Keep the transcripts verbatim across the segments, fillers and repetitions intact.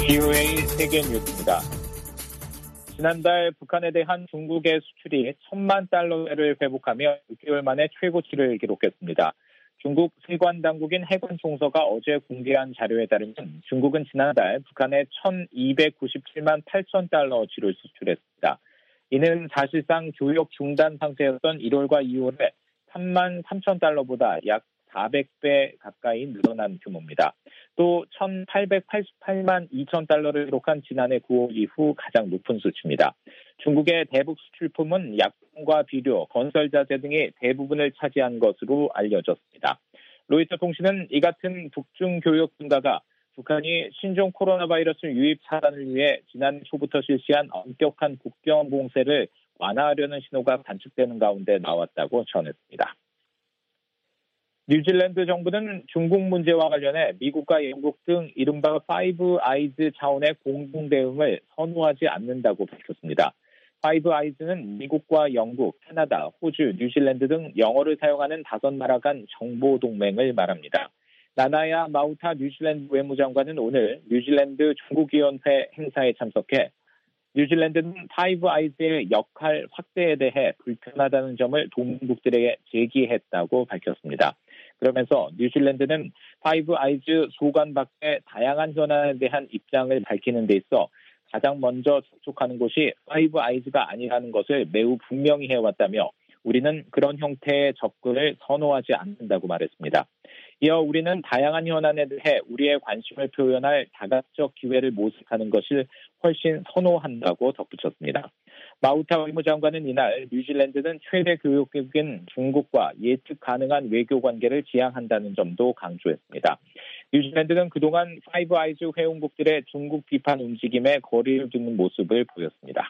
비오에이 세계 뉴스입니다. 지난달 북한에 대한 중국의 수출이 천만 달러를 회복하며 육 개월 만에 최고치를 기록했습니다. 중국 세관 당국인 해관총서가 어제 공개한 자료에 따르면 중국은 지난달 북한에 천이백구십칠만 팔천 달러치를 수출했습니다. 이는 사실상 교역 중단 상태였던 일월과 이월에 삼만 삼천 달러보다 약 사백 배 가까이 늘어난 규모입니다. 또 천팔백팔십팔만 이천 달러를 기록한 지난해 구월 이후 가장 높은 수치입니다. 중국의 대북 수출품은 약품과 비료, 건설자재 등이 대부분을 차지한 것으로 알려졌습니다. 로이터 통신은 이 같은 북중 교역 증가가 북한이 신종 코로나 바이러스 유입 차단을 위해 지난해 초부터 실시한 엄격한 국경 봉쇄를 완화하려는 신호가 관측되는 가운데 나왔다고 전했습니다. 뉴질랜드 정부는 중국 문제와 관련해 미국과 영국 등 이른바 파이브 아이즈 차원의 공동 대응을 선호하지 않는다고 밝혔습니다. 파이브 아이즈는 미국과 영국, 캐나다, 호주, 뉴질랜드 등 영어를 사용하는 다섯 나라 간 정보 동맹을 말합니다. 나나야 마우타 뉴질랜드 외무장관은 오늘 뉴질랜드 중국위원회 행사에 참석해 뉴질랜드는 파이브 아이즈의 역할 확대에 대해 불편하다는 점을 동맹국들에게 제기했다고 밝혔습니다. 그러면서 뉴질랜드는 파이브 아이즈 소관 밖의 다양한 현안에 대한 입장을 밝히는 데 있어 가장 먼저 접촉하는 곳이 파이브 아이즈가 아니라는 것을 매우 분명히 해왔다며 우리는 그런 형태의 접근을 선호하지 않는다고 말했습니다. 이어 우리는 다양한 현안에 대해 우리의 관심을 표현할 다각적 기회를 모색하는 것을 훨씬 선호한다고 덧붙였습니다. 마우타 외무장관은 이날 뉴질랜드는 최대 교역국인 중국과 예측 가능한 외교 관계를 지향한다는 점도 강조했습니다. 뉴질랜드는 그동안 파이브 아이즈 회원국들의 중국 비판 움직임에 거리를 두는 모습을 보였습니다.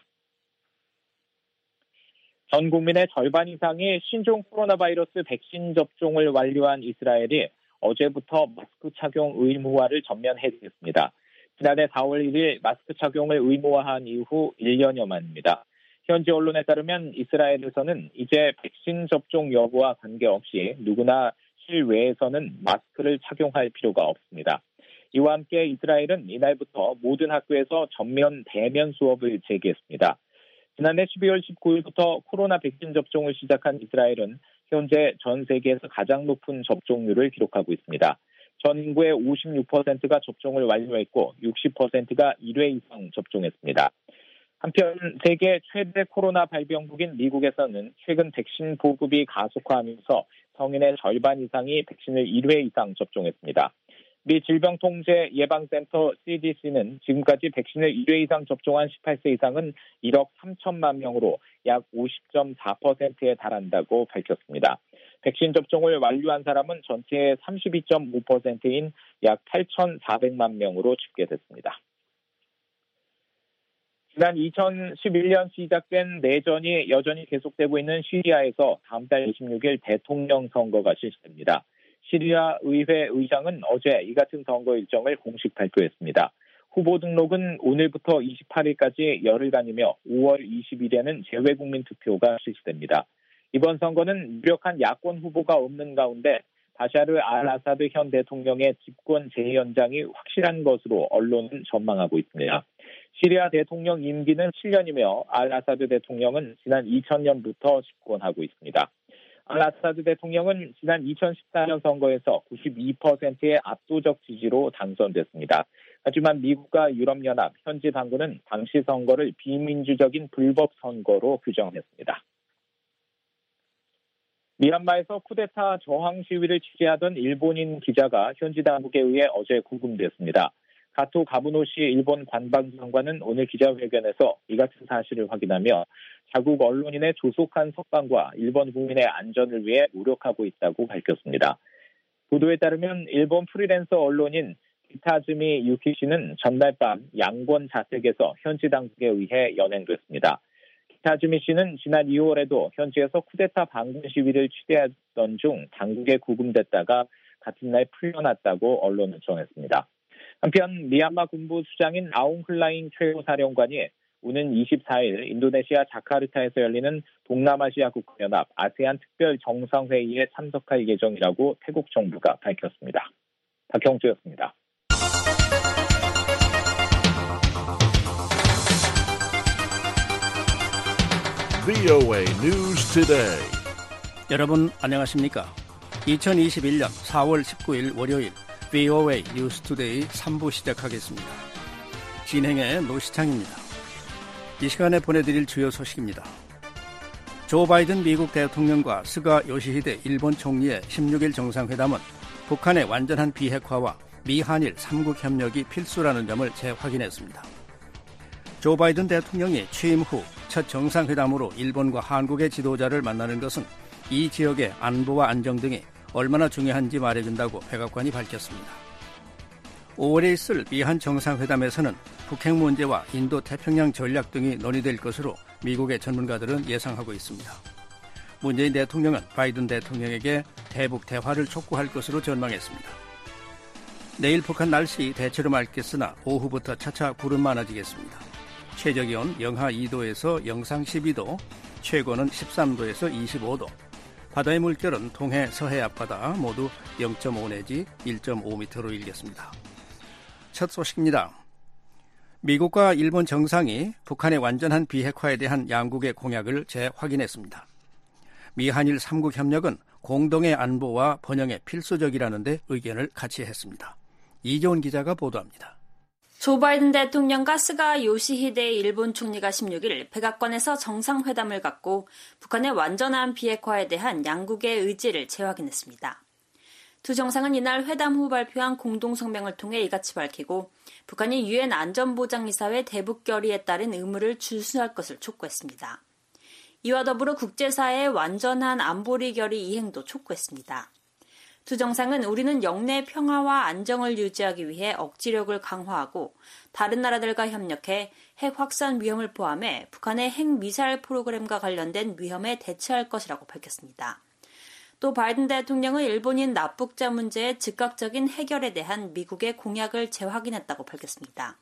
전 국민의 절반 이상이 신종 코로나 바이러스 백신 접종을 완료한 이스라엘이 어제부터 마스크 착용 의무화를 전면 해제했습니다. 지난해 사월 일일 마스크 착용을 의무화한 이후 일 년여 만입니다. 현지 언론에 따르면 이스라엘에서는 이제 백신 접종 여부와 관계없이 누구나 실외에서는 마스크를 착용할 필요가 없습니다. 이와 함께 이스라엘은 이날부터 모든 학교에서 전면 대면 수업을 재개했습니다. 지난해 십이월 십구일부터 코로나 백신 접종을 시작한 이스라엘은 현재 전 세계에서 가장 높은 접종률을 기록하고 있습니다. 전 인구의 오십육 퍼센트가 접종을 완료했고 육십 퍼센트가 일 회 이상 접종했습니다. 한편 세계 최대 코로나 발병국인 미국에서는 최근 백신 보급이 가속화하면서 성인의 절반 이상이 백신을 일 회 이상 접종했습니다. 미 질병통제예방센터 씨디씨는 지금까지 백신을 일 회 이상 접종한 십팔 세 이상은 일억 삼천만 명으로 약 오십 점 사 퍼센트에 달한다고 밝혔습니다. 백신 접종을 완료한 사람은 전체의 삼십이 점 오 퍼센트인 약 팔천사백만 명으로 집계됐습니다. 지난 이천십일 년 시작된 내전이 여전히 계속되고 있는 시리아에서 다음 달 이십육일 대통령 선거가 실시됩니다. 시리아 의회 의장은 어제 이 같은 선거 일정을 공식 발표했습니다. 후보 등록은 오늘부터 이십팔일까지 열흘간이며 오월 이십일에는 재외국민 투표가 실시됩니다. 이번 선거는 유력한 야권 후보가 없는 가운데 바샤르 알 아사드 현 대통령의 집권 재연장이 확실한 것으로 언론은 전망하고 있습니다. 시리아 대통령 임기는 칠 년이며 알 아사드 대통령은 지난 이천 년부터 집권하고 있습니다. 알 아사드 대통령은 지난 이천십사 년 선거에서 구십이 퍼센트의 압도적 지지로 당선됐습니다. 하지만 미국과 유럽연합, 현지 당국은 당시 선거를 비민주적인 불법 선거로 규정했습니다. 미얀마에서 쿠데타 저항 시위를 취재하던 일본인 기자가 현지 당국에 의해 어제 구금됐습니다. 가토 가부노시 일본 관방장관은 오늘 기자회견에서 이 같은 사실을 확인하며 자국 언론인의 조속한 석방과 일본 국민의 안전을 위해 노력하고 있다고 밝혔습니다. 보도에 따르면 일본 프리랜서 언론인 기타즈미 유키씨는 전날 밤 양권 자택에서 현지 당국에 의해 연행됐습니다. 기타즈미 씨는 지난 이월에도 현지에서 쿠데타 반군 시위를 취재하던 중 당국에 구금됐다가 같은 날 풀려났다고 언론은 전했습니다. 한편 미얀마 군부 수장인 아웅 흘라잉 최고사령관이 오는 이십사일 인도네시아 자카르타에서 열리는 동남아시아 국가연합 아세안 특별 정상회의에 참석할 예정이라고 태국 정부가 밝혔습니다. 박형주였습니다. 브이오에이 News Today. 여러분 안녕하십니까? 이천이십일 년 사월 십구일 월요일 브이오에이 News Today 삼 부 시작하겠습니다. 진행의 노시창입니다. 이 시간에 보내드릴 주요 소식입니다. 조 바이든 미국 대통령과 스가 요시히데 일본 총리의 십육일 정상회담은 북한의 완전한 비핵화와 미한일 삼국 협력이 필수라는 점을 재확인했습니다. 조 바이든 대통령이 취임 후 첫 정상회담으로 일본과 한국의 지도자를 만나는 것은 이 지역의 안보와 안정 등이 얼마나 중요한지 말해준다고 백악관이 밝혔습니다. 오월에 있을 미한 정상회담에서는 북핵 문제와 인도 태평양 전략 등이 논의될 것으로 미국의 전문가들은 예상하고 있습니다. 문재인 대통령은 바이든 대통령에게 대북 대화를 촉구할 것으로 전망했습니다. 내일 북한 날씨 대체로 맑겠으나 오후부터 차차 구름 많아지겠습니다. 최저기온 영하 이 도에서 영상 십이 도, 최고는 십삼 도에서 이십오 도, 바다의 물결은 동해 서해 앞바다 모두 영 점 오 내지 일 점 오 미터로 일겠습니다. 첫 소식입니다. 미국과 일본 정상이 북한의 완전한 비핵화에 대한 양국의 공약을 재확인했습니다. 미한일 삼국 협력은 공동의 안보와 번영에 필수적이라는 데 의견을 같이 했습니다. 이재훈 기자가 보도합니다. 조 바이든 대통령과 스가 요시히데 일본 총리가 십육일 백악관에서 정상회담을 갖고 북한의 완전한 비핵화에 대한 양국의 의지를 재확인했습니다. 두 정상은 이날 회담 후 발표한 공동성명을 통해 이같이 밝히고 북한이 유엔 안전보장이사회 대북 결의에 따른 의무를 준수할 것을 촉구했습니다. 이와 더불어 국제사회의 완전한 안보리 결의 이행도 촉구했습니다. 두 정상은 우리는 영내 평화와 안정을 유지하기 위해 억지력을 강화하고 다른 나라들과 협력해 핵 확산 위험을 포함해 북한의 핵미사일 프로그램과 관련된 위험에 대처할 것이라고 밝혔습니다. 또 바이든 대통령은 일본인 납북자 문제의 즉각적인 해결에 대한 미국의 공약을 재확인했다고 밝혔습니다.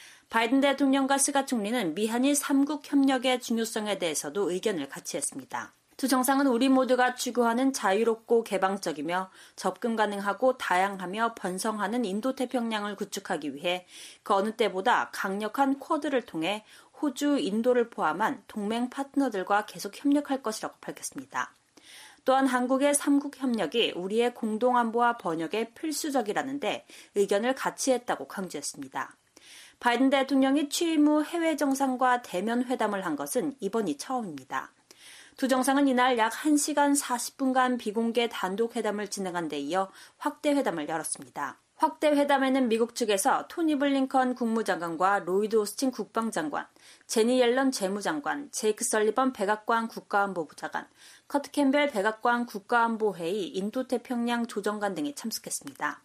바이든 대통령과 스가 총리는 미한일 삼국 협력의 중요성에 대해서도 의견을 같이 했습니다. 두 정상은 우리 모두가 추구하는 자유롭고 개방적이며 접근 가능하고 다양하며 번성하는 인도태평양을 구축하기 위해 그 어느 때보다 강력한 쿼드를 통해 호주, 인도를 포함한 동맹 파트너들과 계속 협력할 것이라고 밝혔습니다. 또한 한국의 삼국 협력이 우리의 공동안보와 번역에 필수적이라는데 의견을 같이 했다고 강조했습니다. 바이든 대통령이 취임 후 해외 정상과 대면 회담을 한 것은 이번이 처음입니다. 두 정상은 이날 약 한 시간 사십 분간 비공개 단독 회담을 진행한 데 이어 확대 회담을 열었습니다. 확대 회담에는 미국 측에서 토니 블링컨 국무장관과 로이드 오스틴 국방장관, 제니 옐런 재무장관, 제이크 설리번 백악관 국가안보부 장관, 커트 캠벨 백악관 국가안보회의 인도태평양 조정관 등이 참석했습니다.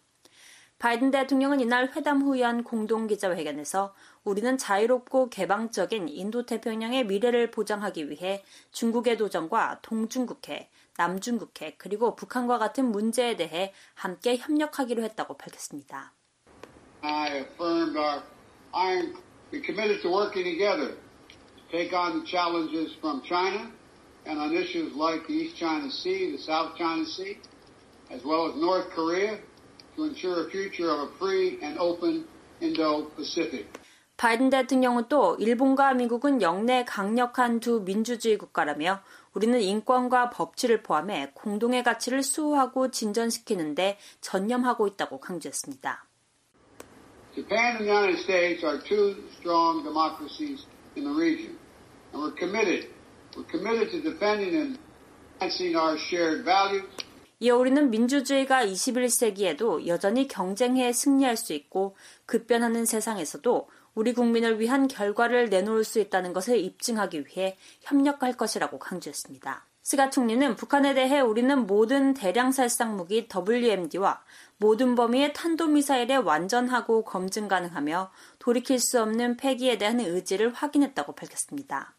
바이든 대통령은 이날 회담 후 연 공동기자회견에서 우리는 자유롭고 개방적인 인도태평양의 미래를 보장하기 위해 중국의 도전과 동중국해, 남중국해 그리고 북한과 같은 문제에 대해 함께 협력하기로 했다고 밝혔습니다. I affirmed our iron, we committed to working together to take on the challenges from China and on issues like the East China Sea, the South China Sea, as well as North Korea. To ensure a future of a free and open Indo-Pacific. 바이든 대통령은 또 일본과 미국은 영내 강력한 두 민주주의 국가라며 우리는 인권과 법치를 포함해 공동의 가치를 수호하고 진전시키는 데 전념하고 있다고 강조했습니다. Japan and the United States are two strong democracies in the region, and we're committed. We're committed to defending and advancing our shared values. 이어 우리는 민주주의가 이십일 세기에도 여전히 경쟁해 승리할 수 있고 급변하는 세상에서도 우리 국민을 위한 결과를 내놓을 수 있다는 것을 입증하기 위해 협력할 것이라고 강조했습니다. 스가 총리는 북한에 대해 우리는 모든 대량살상 무기 더블유엠디와 모든 범위의 탄도미사일에 완전하고 검증 가능하며 돌이킬 수 없는 폐기에 대한 의지를 확인했다고 밝혔습니다.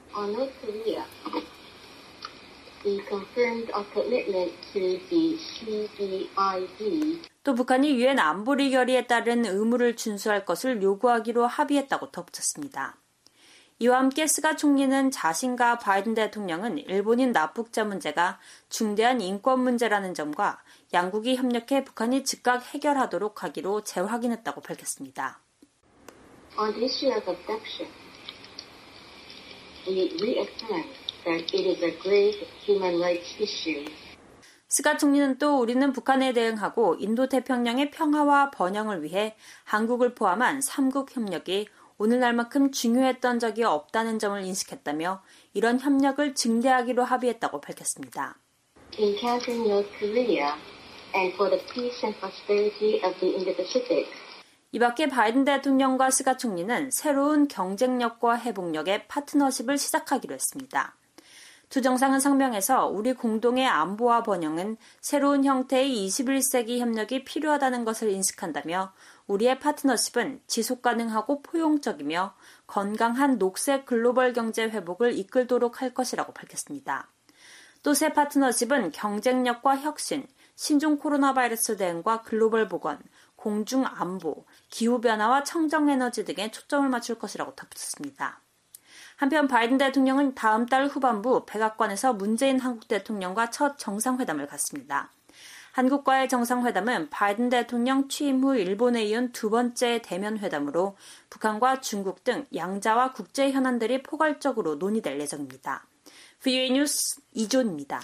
We confirmed our commitment to the 씨비아이디. 또 북한이 유엔 안보리 결의에 따른 의무를 준수할 것을 요구하기로 합의했다고 덧붙였습니다. 이와 함께 스가 총리는 자신과 바이든 대통령은 일본인 납북자 문제가 중대한 인권 문제라는 점과 양국이 협력해 북한이 즉각 해결하도록 하기로 재확인했다고 밝혔습니다. On the issue of abduction, we reaffirm that it is a grave human rights issue. 스가 총리는 또 우리는 북한에 대응하고 인도태평양의 평화와 번영을 위해 한국을 포함한 삼국 협력이 오늘날만큼 중요했던 적이 없다는 점을 인식했다며 이런 협력을 증대하기로 합의했다고 밝혔습니다. In countering North Korea and for the peace and prosperity of the Indo-Pacific. 이 밖에 바이든 대통령과 스가 총리는 새로운 경쟁력과 회복력의 파트너십을 시작하기로 했습니다. 두 정상은 성명에서 우리 공동의 안보와 번영은 새로운 형태의 이십일 세기 협력이 필요하다는 것을 인식한다며 우리의 파트너십은 지속가능하고 포용적이며 건강한 녹색 글로벌 경제 회복을 이끌도록 할 것이라고 밝혔습니다. 또 새 파트너십은 경쟁력과 혁신, 신종 코로나 바이러스 대응과 글로벌 보건, 공중 안보, 기후변화와 청정에너지 등에 초점을 맞출 것이라고 덧붙였습니다. 한편 바이든 대통령은 다음 달 후반부 백악관에서 문재인 한국 대통령과 첫 정상회담을 갖습니다. 한국과의 정상회담은 바이든 대통령 취임 후 일본에 이은 두 번째 대면 회담으로 북한과 중국 등 양자와 국제 현안들이 포괄적으로 논의될 예정입니다. 브이오에이 뉴스 이존입니다.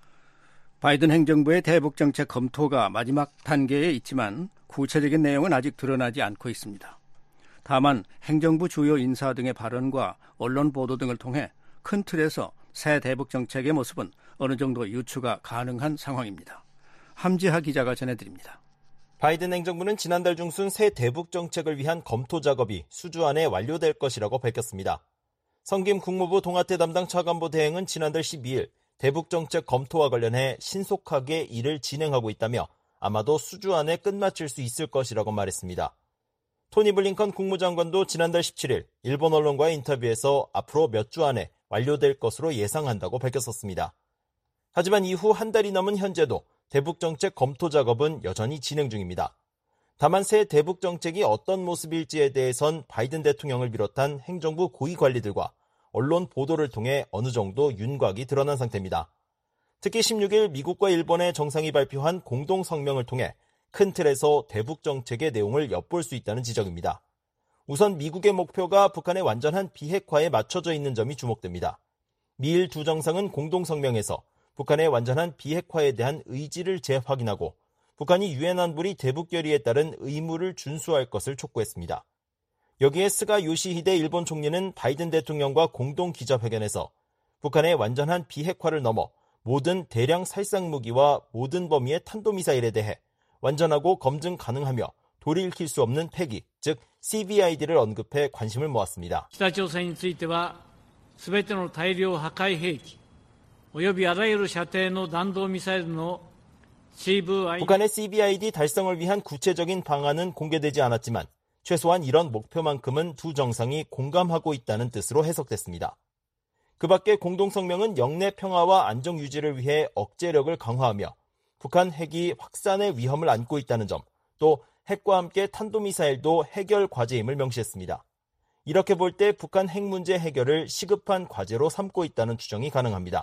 바이든 행정부의 대북정책 검토가 마지막 단계에 있지만 구체적인 내용은 아직 드러나지 않고 있습니다. 다만 행정부 주요 인사 등의 발언과 언론 보도 등을 통해 큰 틀에서 새 대북정책의 모습은 어느 정도 유추가 가능한 상황입니다. 함지하 기자가 전해드립니다. 바이든 행정부는 지난달 중순 새 대북정책을 위한 검토 작업이 수주 안에 완료될 것이라고 밝혔습니다. 성김 국무부 동아태 담당 차관보 대행은 지난달 십이일 대북정책 검토와 관련해 신속하게 일을 진행하고 있다며 아마도 수주 안에 끝마칠 수 있을 것이라고 말했습니다. 토니 블링컨 국무장관도 지난달 십칠일 일본 언론과의 인터뷰에서 앞으로 몇 주 안에 완료될 것으로 예상한다고 밝혔었습니다. 하지만 이후 한 달이 넘은 현재도 대북정책 검토 작업은 여전히 진행 중입니다. 다만 새 대북정책이 어떤 모습일지에 대해선 바이든 대통령을 비롯한 행정부 고위 관리들과 언론 보도를 통해 어느 정도 윤곽이 드러난 상태입니다. 특히 십육일 미국과 일본의 정상이 발표한 공동 성명을 통해 큰 틀에서 대북정책의 내용을 엿볼 수 있다는 지적입니다. 우선 미국의 목표가 북한의 완전한 비핵화에 맞춰져 있는 점이 주목됩니다. 미일 두 정상은 공동 성명에서 북한의 완전한 비핵화에 대한 의지를 재확인하고 북한이 유엔 안보리 대북 결의에 따른 의무를 준수할 것을 촉구했습니다. 여기에 스가 요시히데 일본 총리는 바이든 대통령과 공동 기자회견에서 북한의 완전한 비핵화를 넘어 모든 대량 살상 무기와 모든 범위의 탄도미사일에 대해 완전하고 검증 가능하며 돌이킬 수 없는 폐기, 즉 씨비아이디를 언급해 관심을 모았습니다. 北朝鮮については全ての大量破壊兵器およびあらゆる射程の弾道ミサイルの 씨브이아이디 북한의 씨비아이디 달성을 위한 구체적인 방안은 공개되지 않았지만 최소한 이런 목표만큼은 두 정상이 공감하고 있다는 뜻으로 해석됐습니다. 그 밖에 공동성명은 영내 평화와 안정 유지를 위해 억제력을 강화하며 북한 핵이 확산의 위험을 안고 있다는 점, 또 핵과 함께 탄도미사일도 해결 과제임을 명시했습니다. 이렇게 볼 때 북한 핵 문제 해결을 시급한 과제로 삼고 있다는 추정이 가능합니다.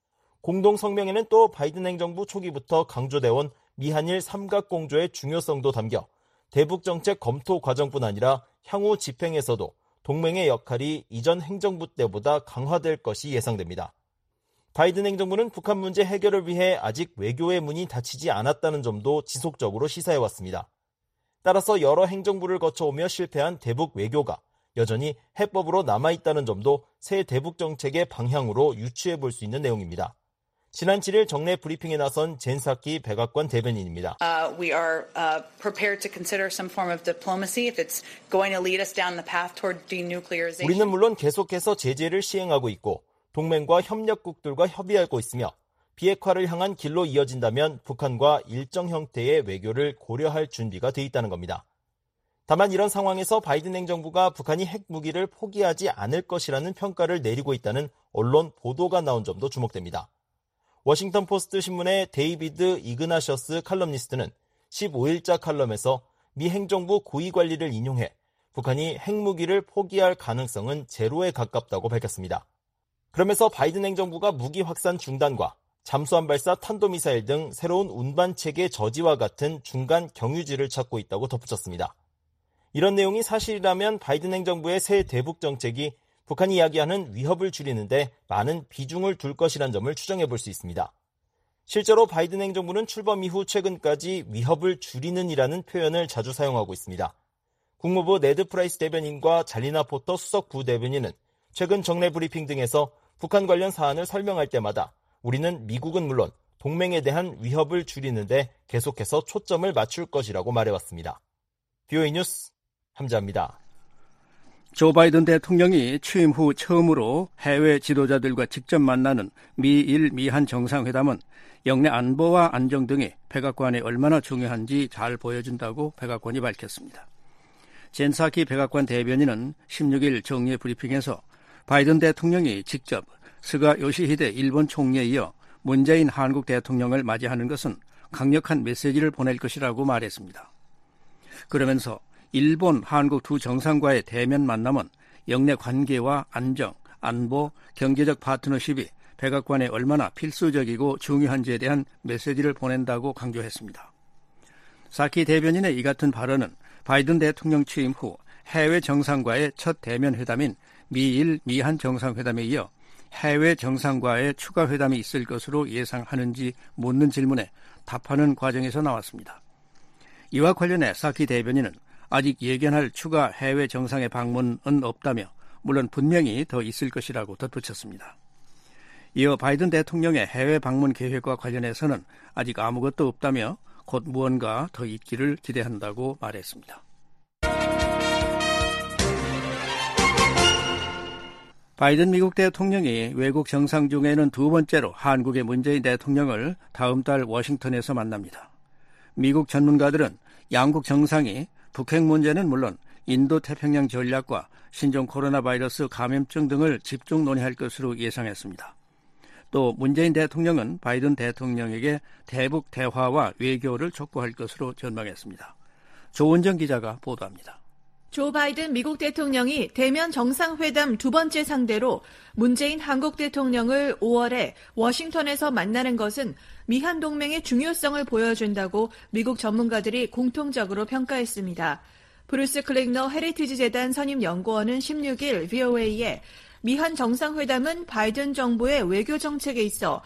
공동성명에는 또 바이든 행정부 초기부터 강조돼온 미한일 삼각공조의 중요성도 담겨 대북정책 검토 과정뿐 아니라 향후 집행에서도 동맹의 역할이 이전 행정부 때보다 강화될 것이 예상됩니다. 바이든 행정부는 북한 문제 해결을 위해 아직 외교의 문이 닫히지 않았다는 점도 지속적으로 시사해왔습니다. 따라서 여러 행정부를 거쳐오며 실패한 대북 외교가 여전히 해법으로 남아있다는 점도 새 대북 정책의 방향으로 유추해볼 수 있는 내용입니다. 지난 칠일 정례 브리핑에 나선 젠사키 백악관 대변인입니다. Uh, we are uh, prepared to consider some form of diplomacy if it's going to lead us down the path toward denuclearization. 우리는 물론 계속해서 제재를 시행하고 있고 동맹과 협력국들과 협의하고 있으며 비핵화를 향한 길로 이어진다면 북한과 일정 형태의 외교를 고려할 준비가 돼 있다는 겁니다. 다만 이런 상황에서 바이든 행정부가 북한이 핵무기를 포기하지 않을 것이라는 평가를 내리고 있다는 언론 보도가 나온 점도 주목됩니다. 워싱턴 포스트 신문의 데이비드 이그나셔스 칼럼니스트는 십오일자 칼럼에서 미 행정부 고위 관리를 인용해 북한이 핵무기를 포기할 가능성은 제로에 가깝다고 밝혔습니다. 그러면서 바이든 행정부가 무기 확산 중단과 잠수함 발사 탄도미사일 등 새로운 운반체계 저지와 같은 중간 경유지를 찾고 있다고 덧붙였습니다. 이런 내용이 사실이라면 바이든 행정부의 새 대북 정책이 북한이 이야기하는 위협을 줄이는데 많은 비중을 둘 것이란 점을 추정해 볼 수 있습니다. 실제로 바이든 행정부는 출범 이후 최근까지 위협을 줄이는이라는 표현을 자주 사용하고 있습니다. 국무부 네드 프라이스 대변인과 잘리나 포터 수석 부대변인은 최근 정례 브리핑 등에서 북한 관련 사안을 설명할 때마다 우리는 미국은 물론 동맹에 대한 위협을 줄이는데 계속해서 초점을 맞출 것이라고 말해왔습니다. 비오에이 뉴스 함자입니다. 조 바이든 대통령이 취임 후 처음으로 해외 지도자들과 직접 만나는 미일 미한 정상회담은 영내 안보와 안정 등이 백악관에 얼마나 중요한지 잘 보여준다고 백악관이 밝혔습니다. 젠 사키 백악관 대변인은 십육 일 정례 브리핑에서 바이든 대통령이 직접 스가 요시히데 일본 총리에 이어 문재인 한국 대통령을 맞이하는 것은 강력한 메시지를 보낼 것이라고 말했습니다. 그러면서 일본, 한국 두 정상과의 대면 만남은 영내 관계와 안정, 안보, 경제적 파트너십이 백악관에 얼마나 필수적이고 중요한지에 대한 메시지를 보낸다고 강조했습니다. 사키 대변인의 이 같은 발언은 바이든 대통령 취임 후 해외 정상과의 첫 대면 회담인 미일 미한 정상회담에 이어 해외 정상과의 추가 회담이 있을 것으로 예상하는지 묻는 질문에 답하는 과정에서 나왔습니다. 이와 관련해 사키 대변인은 아직 예견할 추가 해외 정상의 방문은 없다며 물론 분명히 더 있을 것이라고 덧붙였습니다. 이어 바이든 대통령의 해외 방문 계획과 관련해서는 아직 아무것도 없다며 곧 무언가 더 있기를 기대한다고 말했습니다. 바이든 미국 대통령이 외국 정상 중에는 두 번째로 한국의 문재인 대통령을 다음 달 워싱턴에서 만납니다. 미국 전문가들은 양국 정상이 북핵 문제는 물론 인도태평양 전략과 신종 코로나 바이러스 감염증 등을 집중 논의할 것으로 예상했습니다. 또 문재인 대통령은 바이든 대통령에게 대북 대화와 외교를 촉구할 것으로 전망했습니다. 조은정 기자가 보도합니다. 조 바이든 미국 대통령이 대면 정상회담 두 번째 상대로 문재인 한국 대통령을 오월에 워싱턴에서 만나는 것은 미한 동맹의 중요성을 보여준다고 미국 전문가들이 공통적으로 평가했습니다. 브루스 클링너 헤리티지 재단 선임 연구원은 십육 일 브이오에이에 미한 정상회담은 바이든 정부의 외교 정책에 있어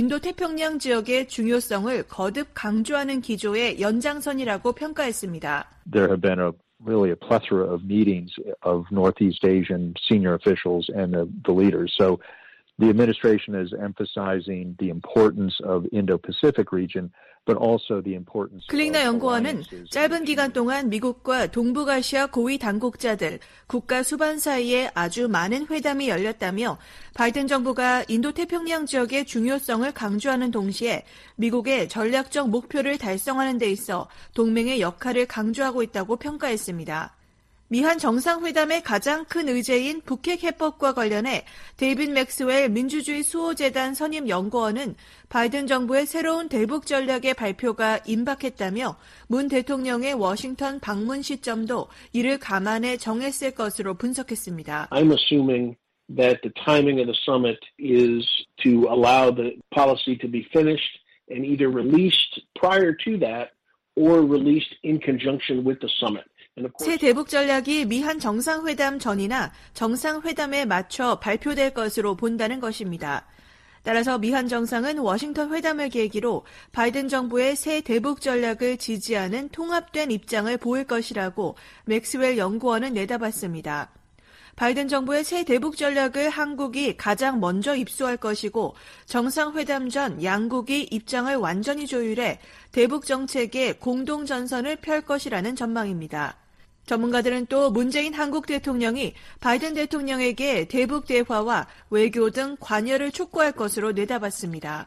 인도태평양 지역의 중요성을 거듭 강조하는 기조의 연장선이라고 평가했습니다. There have been a really a plethora of meetings of Northeast Asian senior officials and the, the leaders. So the administration is emphasizing the importance of Indo-Pacific region, but also the importance. 클링너 연구원은 짧은 기간 동안 미국과 동북아시아 고위 당국자들, 국가 수반 사이에 아주 많은 회담이 열렸다며 바이든 정부가 인도태평양 지역의 중요성을 강조하는 동시에 미국의 전략적 목표를 달성하는 데 있어 동맹의 역할을 강조하고 있다고 평가했습니다. 미한 정상회담의 가장 큰 의제인 북핵 해법과 관련해 데이빗 맥스웰 민주주의 수호재단 선임 연구원은 바이든 정부의 새로운 대북 전략의 발표가 임박했다며 문 대통령의 워싱턴 방문 시점도 이를 감안해 정했을 것으로 분석했습니다. I'm assuming that the timing of the summit is to allow the policy to be finished and either released prior to that or released in conjunction with the summit. 새 대북 전략이 미한 정상회담 전이나 정상회담에 맞춰 발표될 것으로 본다는 것입니다. 따라서 미한 정상은 워싱턴 회담을 계기로 바이든 정부의 새 대북 전략을 지지하는 통합된 입장을 보일 것이라고 맥스웰 연구원은 내다봤습니다. 바이든 정부의 새 대북 전략을 한국이 가장 먼저 입수할 것이고 정상회담 전 양국이 입장을 완전히 조율해 대북 정책의 공동 전선을 펼 것이라는 전망입니다. 전문가들은 또 문재인 한국 대통령이 바이든 대통령에게 대북 대화와 외교 등 관여를 촉구할 것으로 내다봤습니다.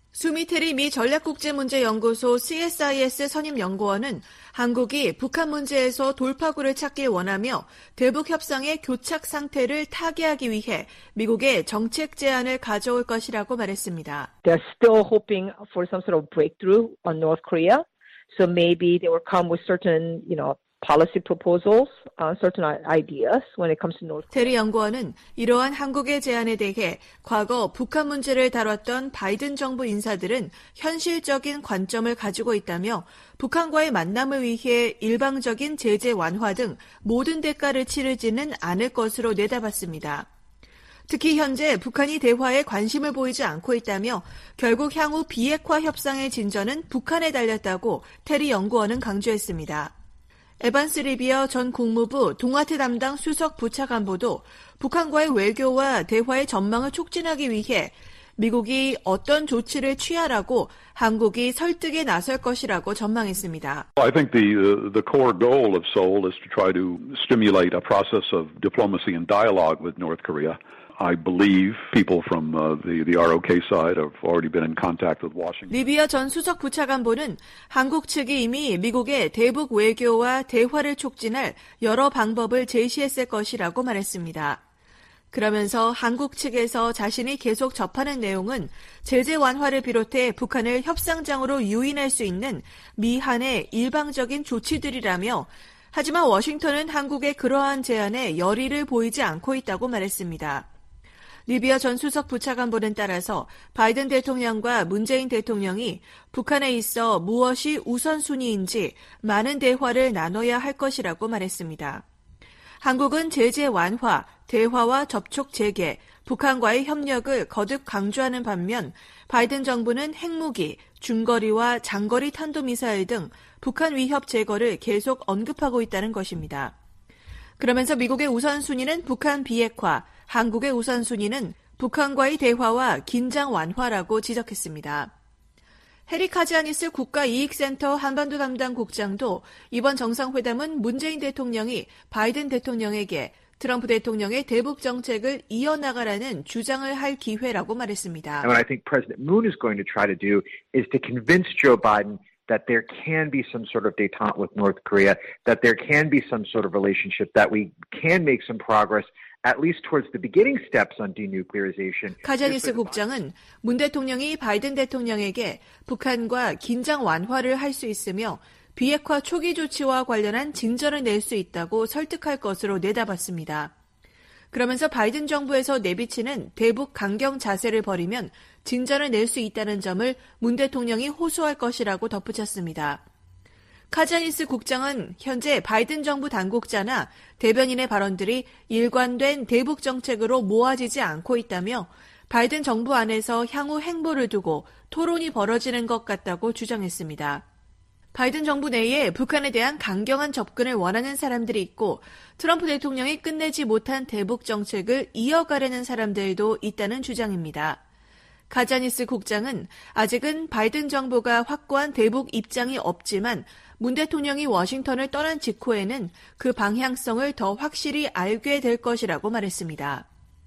수미테리 미 전략국제문제연구소 씨에스아이에스 선임연구원은 한국이 북한 문제에서 돌파구를 찾길 원하며 대북 협상의 교착 상태를 타개하기 위해 미국의 정책 제안을 가져올 것이라고 말했습니다. They're still hoping for some sort of breakthrough on North Korea. So maybe they will come with certain, you know, policy proposals, uh, certain ideas when it comes to North Korea. 테리 연구원은 이러한 한국의 제안에 대해 과거 북한 문제를 다뤘던 바이든 정부 인사들은 현실적인 관점을 가지고 있다며 북한과의 만남을 위해 일방적인 제재 완화 등 모든 대가를 치르지는 않을 것으로 내다봤습니다. 특히 현재 북한이 대화에 관심을 보이지 않고 있다며 결국 향후 비핵화 협상의 진전은 북한에 달렸다고 테리 연구원은 강조했습니다. 에반스 리비어 전 국무부 동아태 담당 수석 부차관보도 북한과의 외교와 대화의 전망을 촉진하기 위해 미국이 어떤 조치를 취하라고 한국이 설득에 나설 것이라고 전망했습니다. I think the uh, the core goal of Seoul is to try to stimulate a process of diplomacy and dialogue with North Korea. I believe people from uh, the the R O K side have already been in contact with Washington. 리비어 전 수석 부차관보는 한국 측이 이미 미국의 대북 외교와 대화를 촉진할 여러 방법을 제시했을 것이라고 말했습니다. 그러면서 한국 측에서 자신이 계속 접하는 내용은 제재 완화를 비롯해 북한을 협상장으로 유인할 수 있는 미한의 일방적인 조치들이라며 하지만 워싱턴은 한국의 그러한 제안에 열의를 보이지 않고 있다고 말했습니다. 리비어 전 수석 부차관보는 따라서 바이든 대통령과 문재인 대통령이 북한에 있어 무엇이 우선순위인지 많은 대화를 나눠야 할 것이라고 말했습니다. 한국은 제재 완화, 대화와 접촉 재개, 북한과의 협력을 거듭 강조하는 반면 바이든 정부는 핵무기, 중거리와 장거리 탄도미사일 등 북한 위협 제거를 계속 언급하고 있다는 것입니다. 그러면서 미국의 우선순위는 북한 비핵화, 한국의 우선순위는 북한과의 대화와 긴장 완화라고 지적했습니다. 해리 카지아니스 국가이익센터 한반도 담당 국장도 이번 정상회담은 문재인 대통령이 바이든 대통령에게 트럼프 대통령의 대북 정책을 이어나가라는 주장을 할 기회라고 말했습니다. And what I think President Moon is going to try to do is to convince Joe Biden that there can be some sort of détente with North Korea, that there can be some sort of relationship, that we can make some progress at least towards the beginning steps on denuclearization. 카자니스 국장은 문 대통령이 바이든 대통령에게 북한과 긴장 완화를 할 수 있으며 비핵화 초기 조치와 관련한 진전을 낼 수 있다고 설득할 것으로 내다봤습니다. 그러면서 바이든 정부에서 내비치는 대북 강경 자세를 버리면 진전을 낼 수 있다는 점을 문 대통령이 호소할 것이라고 덧붙였습니다. 카자니스 국장은 현재 바이든 정부 당국자나 대변인의 발언들이 일관된 대북 정책으로 모아지지 않고 있다며 바이든 정부 안에서 향후 행보를 두고 토론이 벌어지는 것 같다고 주장했습니다. 바이든 정부 내에 북한에 대한 강경한 접근을 원하는 사람들이 있고 트럼프 대통령이 끝내지 못한 대북 정책을 이어가려는 사람들도 있다는 주장입니다. 카자니스 국장은 아직은 바이든 정부가 확고한 대북 입장이 없지만 문 대통령이 워싱턴을 떠난 직후에는 그 방향성을 더 확실히 알게 될 것이라고 말했습니다.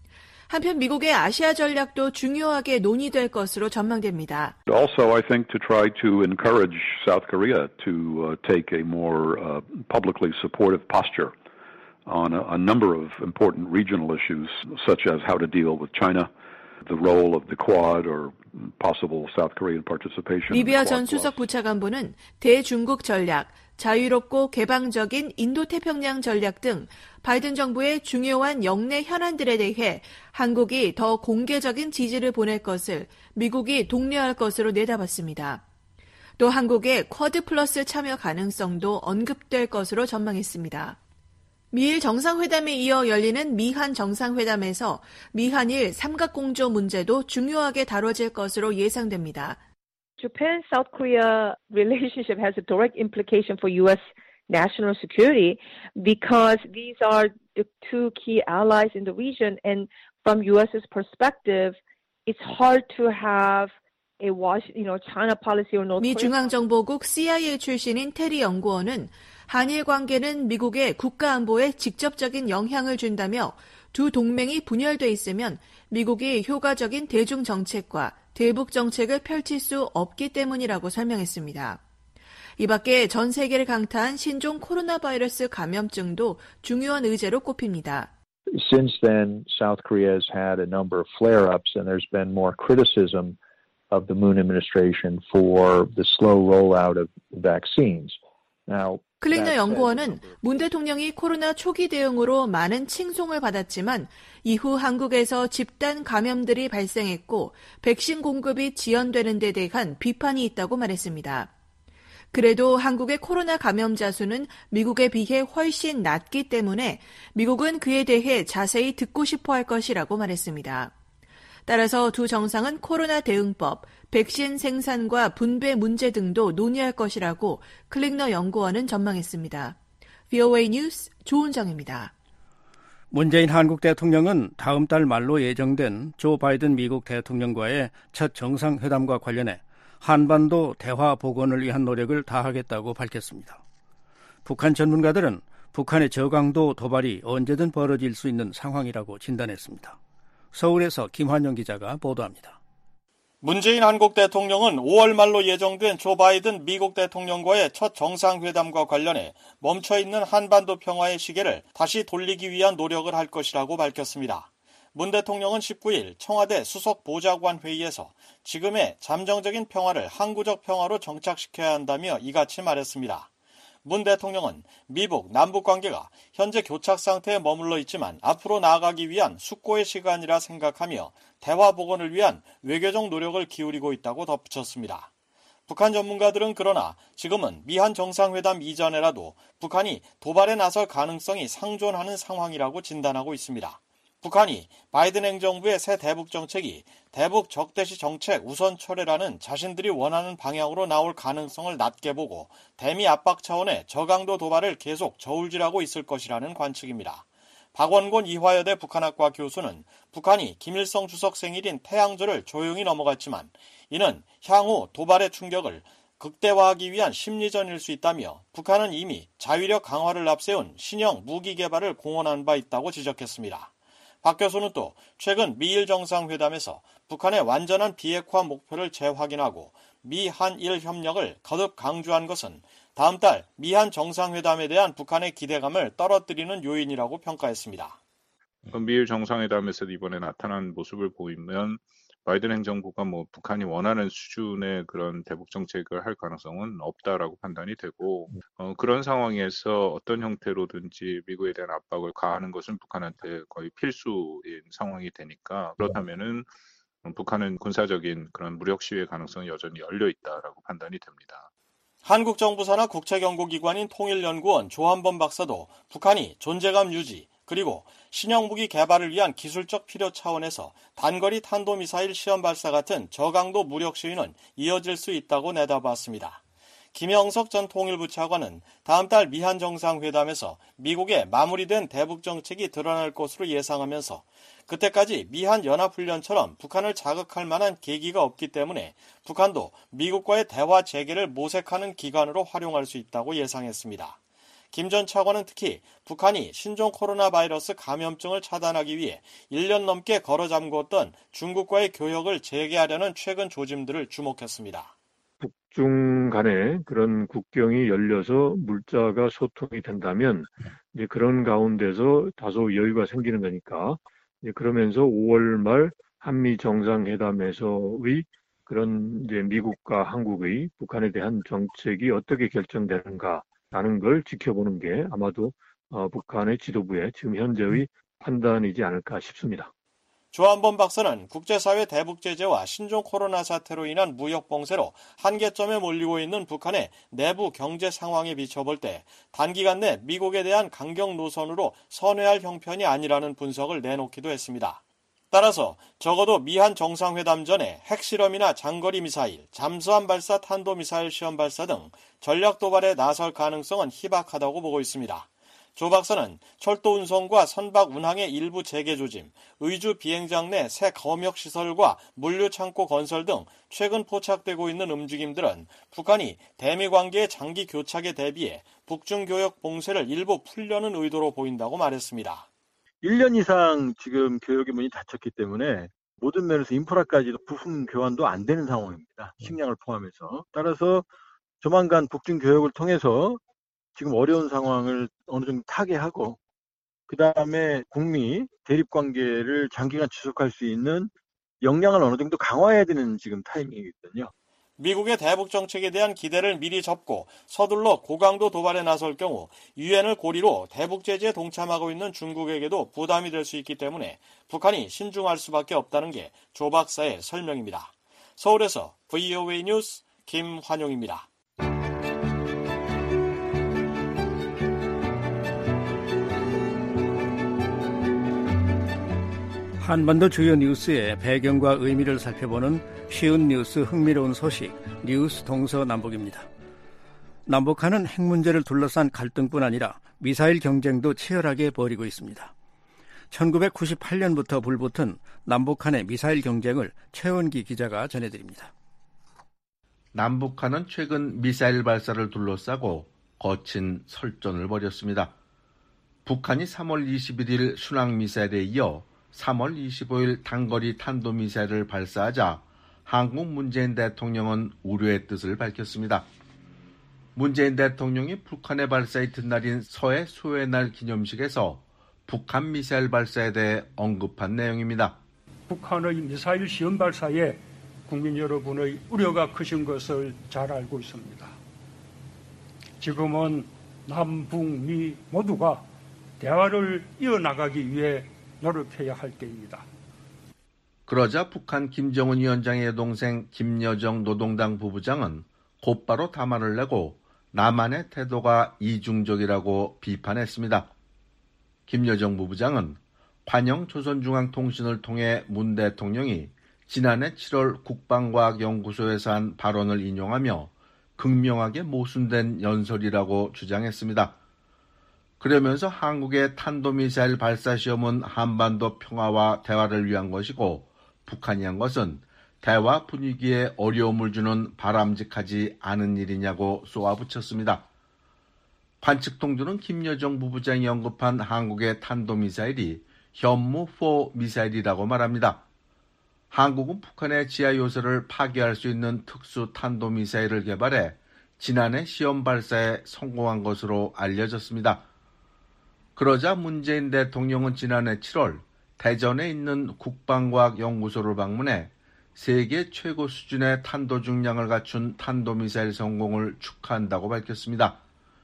한편 미국의 아시아 전략도 중요하게 논의될 것으로 전망됩니다. Also, I think to try to encourage South Korea to uh, take a more uh, publicly supportive posture on a, a number of important regional issues, such as how to deal with China, the role of the Quad, or possible South Korean participation. 리비아 전 수석 부차관보는 대중국 전략, 자유롭고 개방적인 인도태평양 전략 등 바이든 정부의 중요한 영내 현안들에 대해 한국이 더 공개적인 지지를 보낼 것을 미국이 독려할 것으로 내다봤습니다. 또 한국의 쿼드 플러스 참여 가능성도 언급될 것으로 전망했습니다. 미일 정상회담에 이어 열리는 미한 정상회담에서 미한일 삼각공조 문제도 중요하게 다뤄질 것으로 예상됩니다. Japan-South Korea relationship has a direct implication for U S national security because these are the two key allies in the region, and from US's perspective, it's hard to have a you know, China policy or North 미 Korea. 중앙정보국 씨아이에이 출신인 테리 연구원은 한일 관계는 미국의 국가 안보에 직접적인 영향을 준다며 두 동맹이 분열돼 있으면 미국이 효과적인 대중 정책과 대북 정책을 펼칠 수 없기 때문이라고 설명했습니다. 이 밖에 전 세계를 강타한 신종 코로나 바이러스 감염증도 중요한 의제로 꼽힙니다. Since then, South Korea has had a number of flare-ups, and there's been more criticism of the Moon administration for the slow rollout of vaccines. Now, 클링너 연구원은 문 대통령이 코로나 초기 대응으로 많은 칭송을 받았지만 이후 한국에서 집단 감염들이 발생했고 백신 공급이 지연되는 데 대한 비판이 있다고 말했습니다. 그래도 한국의 코로나 감염자 수는 미국에 비해 훨씬 낮기 때문에 미국은 그에 대해 자세히 듣고 싶어 할 것이라고 말했습니다. 따라서 두 정상은 코로나 대응법, 백신 생산과 분배 문제 등도 논의할 것이라고 클릭너 연구원은 전망했습니다. 브이오에이 뉴스 조은정입니다. 문재인 한국 대통령은 다음 달 말로 예정된 조 바이든 미국 대통령과의 첫 정상회담과 관련해 한반도 대화 복원을 위한 노력을 다하겠다고 밝혔습니다. 북한 전문가들은 북한의 저강도 도발이 언제든 벌어질 수 있는 상황이라고 진단했습니다. 서울에서 김환영 기자가 보도합니다. 문재인 한국 대통령은 오월 말로 예정된 조 바이든 미국 대통령과의 첫 정상회담과 관련해 멈춰있는 한반도 평화의 시계를 다시 돌리기 위한 노력을 할 것이라고 밝혔습니다. 문 대통령은 십구일 청와대 수석 보좌관 회의에서 지금의 잠정적인 평화를 항구적 평화로 정착시켜야 한다며 이같이 말했습니다. 문 대통령은 미북 남북 관계가 현재 교착 상태에 머물러 있지만 앞으로 나아가기 위한 숙고의 시간이라 생각하며 대화 복원을 위한 외교적 노력을 기울이고 있다고 덧붙였습니다. 북한 전문가들은 그러나 지금은 미한 정상회담 이전에라도 북한이 도발에 나설 가능성이 상존하는 상황이라고 진단하고 있습니다. 북한이 바이든 행정부의 새 대북 정책이 대북 적대시 정책 우선 철회라는 자신들이 원하는 방향으로 나올 가능성을 낮게 보고 대미 압박 차원의 저강도 도발을 계속 저울질하고 있을 것이라는 관측입니다. 박원곤 이화여대 북한학과 교수는 북한이 김일성 주석 생일인 태양절을 조용히 넘어갔지만 이는 향후 도발의 충격을 극대화하기 위한 심리전일 수 있다며 북한은 이미 자위력 강화를 앞세운 신형 무기 개발을 공언한 바 있다고 지적했습니다. 박 교수는 또 최근 미일 정상회담에서 북한의 완전한 비핵화 목표를 재확인하고 미한일 협력을 거듭 강조한 것은 다음 달 미한 정상회담에 대한 북한의 기대감을 떨어뜨리는 요인이라고 평가했습니다. 미일 정상회담에서 이번에 나타난 모습을 보이면 바이든 행정부가 뭐 북한이 원하는 수준의 그런 대북 정책을 할 가능성은 없다라고 판단이 되고 어, 그런 상황에서 어떤 형태로든지 미국에 대한 압박을 가하는 것은 북한한테 거의 필수인 상황이 되니까 그렇다면은 북한은 군사적인 그런 무력 시위의 가능성이 여전히 열려 있다라고 판단이 됩니다. 한국 정부 산하 국책연구기관인 통일연구원 조한범 박사도 북한이 존재감 유지 그리고 신형 무기 개발을 위한 기술적 필요 차원에서 단거리 탄도미사일 시험 발사 같은 저강도 무력 시위는 이어질 수 있다고 내다봤습니다. 김영석 전 통일부 차관은 다음 달 미한 정상회담에서 미국의 마무리된 대북 정책이 드러날 것으로 예상하면서 그때까지 미한 연합훈련처럼 북한을 자극할 만한 계기가 없기 때문에 북한도 미국과의 대화 재개를 모색하는 기간으로 활용할 수 있다고 예상했습니다. 김 전 차관은 특히 북한이 신종 코로나 바이러스 감염증을 차단하기 위해 일 년 넘게 걸어 잠궜던 중국과의 교역을 재개하려는 최근 조짐들을 주목했습니다. 북중 간에 그런 국경이 열려서 물자가 소통이 된다면 이제 그런 가운데서 다소 여유가 생기는 거니까 이제 그러면서 오월 말 한미 정상회담에서의 그런 이제 미국과 한국의 북한에 대한 정책이 어떻게 결정되는가 라는 걸 지켜보는 게 아마도 어, 북한의 지도부의 지금 현재의 판단이지 않을까 싶습니다. 조한범 박사는 국제사회 대북 제재와 신종 코로나 사태로 인한 무역 봉쇄로 한계점에 몰리고 있는 북한의 내부 경제 상황에 비춰볼 때 단기간 내 미국에 대한 강경 노선으로 선회할 형편이 아니라는 분석을 내놓기도 했습니다. 따라서 적어도 미한 정상회담 전에 핵실험이나 장거리 미사일, 잠수함 발사 탄도미사일 시험 발사 등 전략 도발에 나설 가능성은 희박하다고 보고 있습니다. 조 박사는 철도 운송과 선박 운항의 일부 재개 조짐, 의주 비행장 내 새 검역 시설과 물류 창고 건설 등 최근 포착되고 있는 움직임들은 북한이 대미 관계의 장기 교착에 대비해 북중 교역 봉쇄를 일부 풀려는 의도로 보인다고 말했습니다. 일 년 이상 지금 교역의 문이 닫혔기 때문에 모든 면에서 인프라까지도 부품 교환도 안 되는 상황입니다. 식량을 포함해서. 따라서 조만간 북중 교역을 통해서 지금 어려운 상황을 어느 정도 타개하고 그 다음에 북미 대립관계를 장기간 지속할 수 있는 역량을 어느 정도 강화해야 되는 지금 타이밍이거든요. 미국의 대북 정책에 대한 기대를 미리 접고 서둘러 고강도 도발에 나설 경우 유엔을 고리로 대북 제재에 동참하고 있는 중국에게도 부담이 될 수 있기 때문에 북한이 신중할 수밖에 없다는 게 조 박사의 설명입니다. 서울에서 브이오에이 뉴스 김환용입니다. 한반도 주요 뉴스의 배경과 의미를 살펴보는 쉬운 뉴스 흥미로운 소식 뉴스 동서남북입니다. 남북한은 핵 문제를 둘러싼 갈등뿐 아니라 미사일 경쟁도 치열하게 벌이고 있습니다. 천구백구십팔 년부터 불붙은 남북한의 미사일 경쟁을 최원기 기자가 전해드립니다. 남북한은 최근 미사일 발사를 둘러싸고 거친 설전을 벌였습니다. 북한이 삼월 이십일일 순항미사일에 이어 삼월 이십오일 단거리 탄도미사일을 발사하자 한국 문재인 대통령은 우려의 뜻을 밝혔습니다. 문재인 대통령이 북한의 발사 이튿날인 서해 소해날 기념식에서 북한 미사일 발사에 대해 언급한 내용입니다. 북한의 미사일 시험 발사에 국민 여러분의 우려가 크신 것을 잘 알고 있습니다. 지금은 남북미 모두가 대화를 이어나가기 위해 노력해야 할 때입니다. 그러자 북한 김정은 위원장의 여동생 김여정 노동당 부부장은 곧바로 담화를 내고 남한의 태도가 이중적이라고 비판했습니다. 김여정 부부장은 관영 조선중앙통신을 통해 문 대통령이 지난해 칠월 국방과학연구소에서 한 발언을 인용하며 극명하게 모순된 연설이라고 주장했습니다. 그러면서 한국의 탄도미사일 발사 시험은 한반도 평화와 대화를 위한 것이고 북한이 한 것은 대화 분위기에 어려움을 주는 바람직하지 않은 일이냐고 쏘아붙였습니다. 관측통주는 김여정 부부장이 언급한 한국의 탄도미사일이 현무사 미사일이라고 말합니다. 한국은 북한의 지하 요새를 파괴할 수 있는 특수 탄도미사일을 개발해 지난해 시험 발사에 성공한 것으로 알려졌습니다. 그러자 문재인 대통령은 지난해 칠월 대전에 있는 국방과학연구소를 방문해 세계 최고 수준의 탄도 중량을 갖춘 탄도미사일 성공을 축하한다고 밝혔습니다.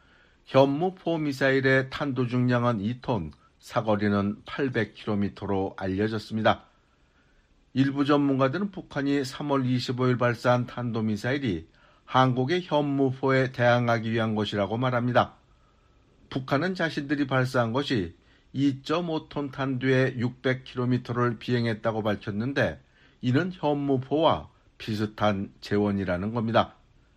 현무사 미사일의 탄도 중량은 이 톤, 사거리는 팔백 킬로미터로 알려졌습니다. 일부 전문가들은 북한이 삼월 이십오일 발사한 탄도미사일이 한국의 현무사에 대항하기 위한 것이라고 말합니다. 북한은 자신들이 발사한 것이 이 점 오 톤 탄두에 육백 킬로미터를 비행했다고 밝혔는데 이는 현무사와 비슷한 재원이라는 겁니다.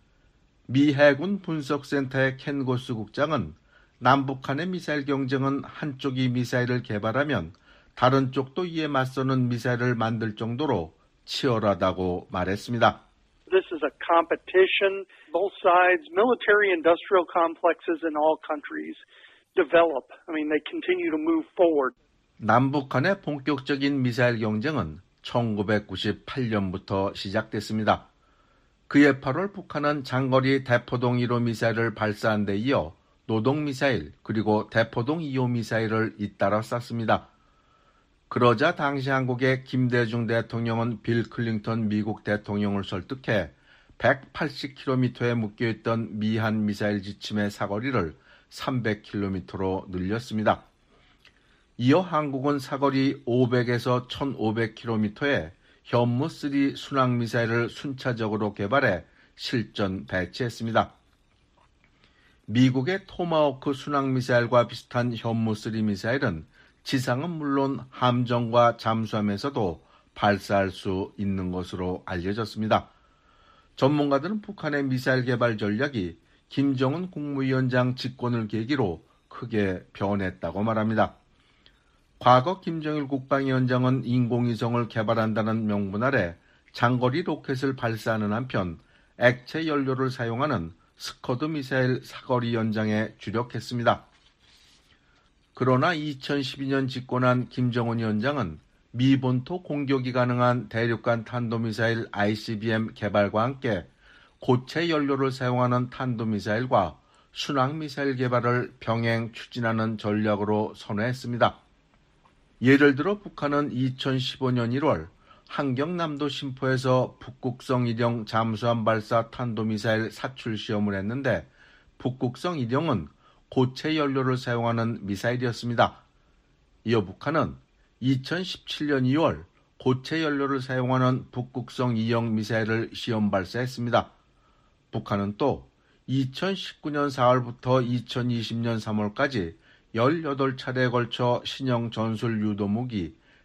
미 해군 분석센터의 켄 고스 국장은 남북한의 미사일 경쟁은 한쪽이 미사일을 개발하면 다른 쪽도 이에 맞서는 미사일을 만들 정도로 치열하다고 말했습니다. This is a competition. Both sides, military-industrial complexes in all countries develop. I mean, they continue to move forward. 남북한의 본격적인 미사일 경쟁은 천구백구십팔 년부터 시작됐습니다. 그해 팔월 북한은 장거리 대포동 일 호 미사일을 발사한 데 이어 노동미사일 그리고 대포동 이 호 미사일을 잇따라 쐈습니다. 그러자 당시 한국의 김대중 대통령은 빌 클린턴 미국 대통령을 설득해 백팔십 킬로미터에 묶여있던 미한 미사일 지침의 사거리를 삼백 킬로미터로 늘렸습니다. 이어 한국은 사거리 오백에서 천오백 킬로미터의 현무삼 순항미사일을 순차적으로 개발해 실전 배치했습니다. 미국의 토마호크 순항미사일과 비슷한 현무삼 미사일은 지상은 물론 함정과 잠수함에서도 발사할 수 있는 것으로 알려졌습니다. 전문가들은 북한의 미사일 개발 전략이 김정은 국무위원장 집권을 계기로 크게 변했다고 말합니다. 과거 김정일 국방위원장은 인공위성을 개발한다는 명분 아래 장거리 로켓을 발사하는 한편 액체 연료를 사용하는 스커드 미사일 사거리 연장에 주력했습니다. 그러나 이천십이 년 집권한 김정은 위원장은 미 본토 공격이 가능한 대륙간 탄도미사일 아이씨비엠 개발과 함께 고체 연료를 사용하는 탄도미사일과 순항미사일 개발을 병행 추진하는 전략으로 선회했습니다. 예를 들어 북한은 이천십오 년 일월 한경남도 심포에서 북극성 일형 잠수함 발사 탄도미사일 사출 시험을 했는데 북극성 일형은 고체 연료를 사용하는 미사일이었습니다. 이어 북한은 이천십칠 년 이월 고체 연료를 사용하는 북극성 이형 미사일을 시험 발사했습니다. 북한은 또 이천십구 년 사월부터 이천이십 년 삼월까지 열여덟 차례에 걸쳐 신형 전술 유도무기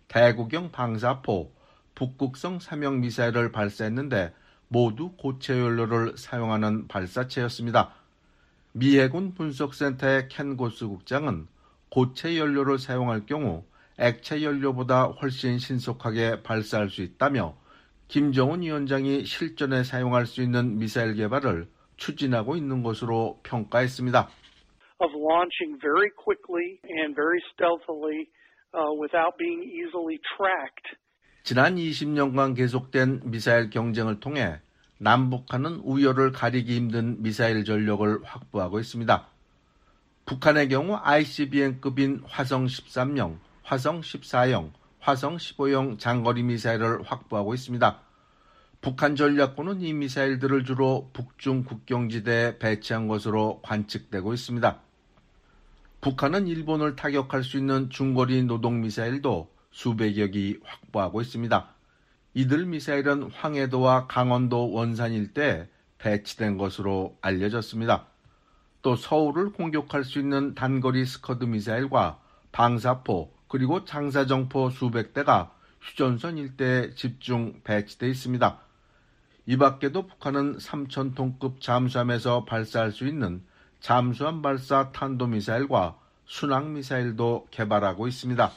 대구경 방사포, 북극성 삼형 미사일을 발사했는데 모두 고체 연료를 사용하는 발사체였습니다. 미 해군 분석센터의 켄 고스 국장은 고체 연료를 사용할 경우 액체 연료보다 훨씬 신속하게 발사할 수 있다며 김정은 위원장이 실전에 사용할 수 있는 미사일 개발을 추진하고 있는 것으로 평가했습니다. Of launching very quickly and very stealthily uh, without being easily tracked. 지난 이십 년간 계속된 미사일 경쟁을 통해 남북한은 우열을 가리기 힘든 미사일 전력을 확보하고 있습니다. 북한의 경우 아이씨비엠급인 화성 십삼형, 화성 십사형, 화성 십오형 장거리 미사일을 확보하고 있습니다. 북한 전략군은 이 미사일들을 주로 북중 국경지대에 배치한 것으로 관측되고 있습니다. 북한은 일본을 타격할 수 있는 중거리 노동미사일도 수백여 기 확보하고 있습니다. 이들 미사일은 황해도와 강원도 원산 일대에 배치된 것으로 알려졌습니다. 또 서울을 공격할 수 있는 단거리 스커드 미사일과 방사포 그리고 장사정포 수백 대가 휴전선 일대에 집중 배치되어 있습니다. 이 밖에도 북한은 삼천 톤급 잠수함에서 발사할 수 있는 잠수함 발사 탄도미사일과 순항미사일도 개발하고 있습니다.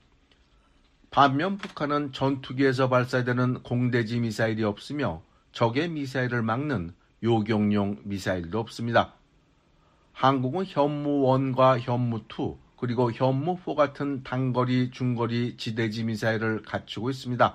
반면 북한은 전투기에서 발사되는 공대지 미사일이 없으며 적의 미사일을 막는 요격용 미사일도 없습니다. 한국은 현무일과 현무이 그리고 현무사 같은 단거리, 중거리 지대지 미사일을 갖추고 있습니다.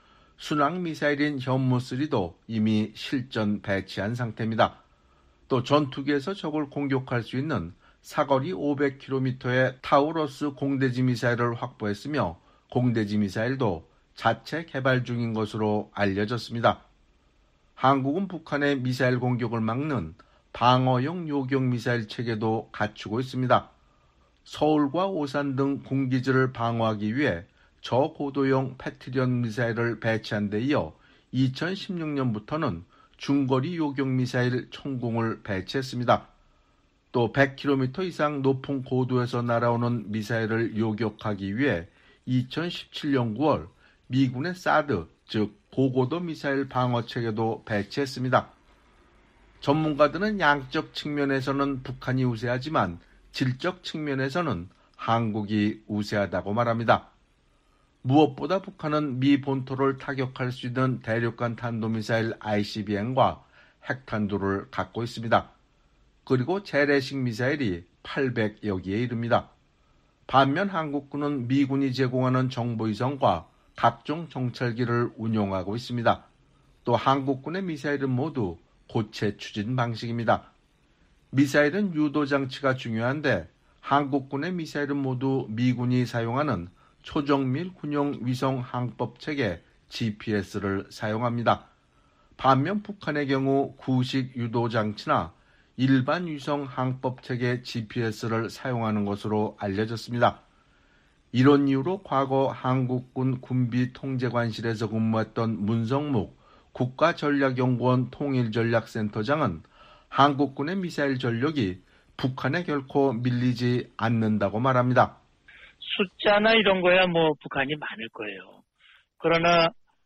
순항미사일인 현무삼도 이미 실전 배치한 상태입니다. 또 전투기에서 적을 공격할 수 있는 사거리 오백 킬로미터의 타우러스 공대지 미사일을 확보했으며 공대지 미사일도 자체 개발 중인 것으로 알려졌습니다. 한국은 북한의 미사일 공격을 막는 방어용 요격 미사일 체계도 갖추고 있습니다. 서울과 오산 등 군기지를 방어하기 위해 저고도형 패트리언 미사일을 배치한 데 이어 이천십육 년부터는 중거리 요격 미사일 총공을 배치했습니다. 또 백 킬로미터 이상 높은 고도에서 날아오는 미사일을 요격하기 위해 이천십칠 년 구월 미군의 사드, 즉 고고도 미사일 방어 체계도 배치했습니다. 전문가들은 양적 측면에서는 북한이 우세하지만 질적 측면에서는 한국이 우세하다고 말합니다. 무엇보다 북한은 미 본토를 타격할 수 있는 대륙간 탄도미사일 아이씨비엠과 핵탄두를 갖고 있습니다. 그리고 재래식 미사일이 팔백여 기에 이릅니다. 반면 한국군은 미군이 제공하는 정보위성과 각종 정찰기를 운용하고 있습니다. 또 한국군의 미사일은 모두 고체 추진 방식입니다. 미사일은 유도 장치가 중요한데 한국군의 미사일은 모두 미군이 사용하는 초정밀 군용 위성 항법 체계 지피에스를 사용합니다. 반면 북한의 경우 구식 유도 장치나 일반 위성 항법 체계 지피에스를 사용하는 것으로 알려졌습니다. 이런 이유로 과거 한국군 군비통제관실에서 근무했던 문성묵 국가전략연구원 통일전략센터장은 한국군의 미사일 전력이 북한에 결코 밀리지 않는다고 말합니다. 숫자나 이런 거야 뭐 북한이 많을 거예요. 그러나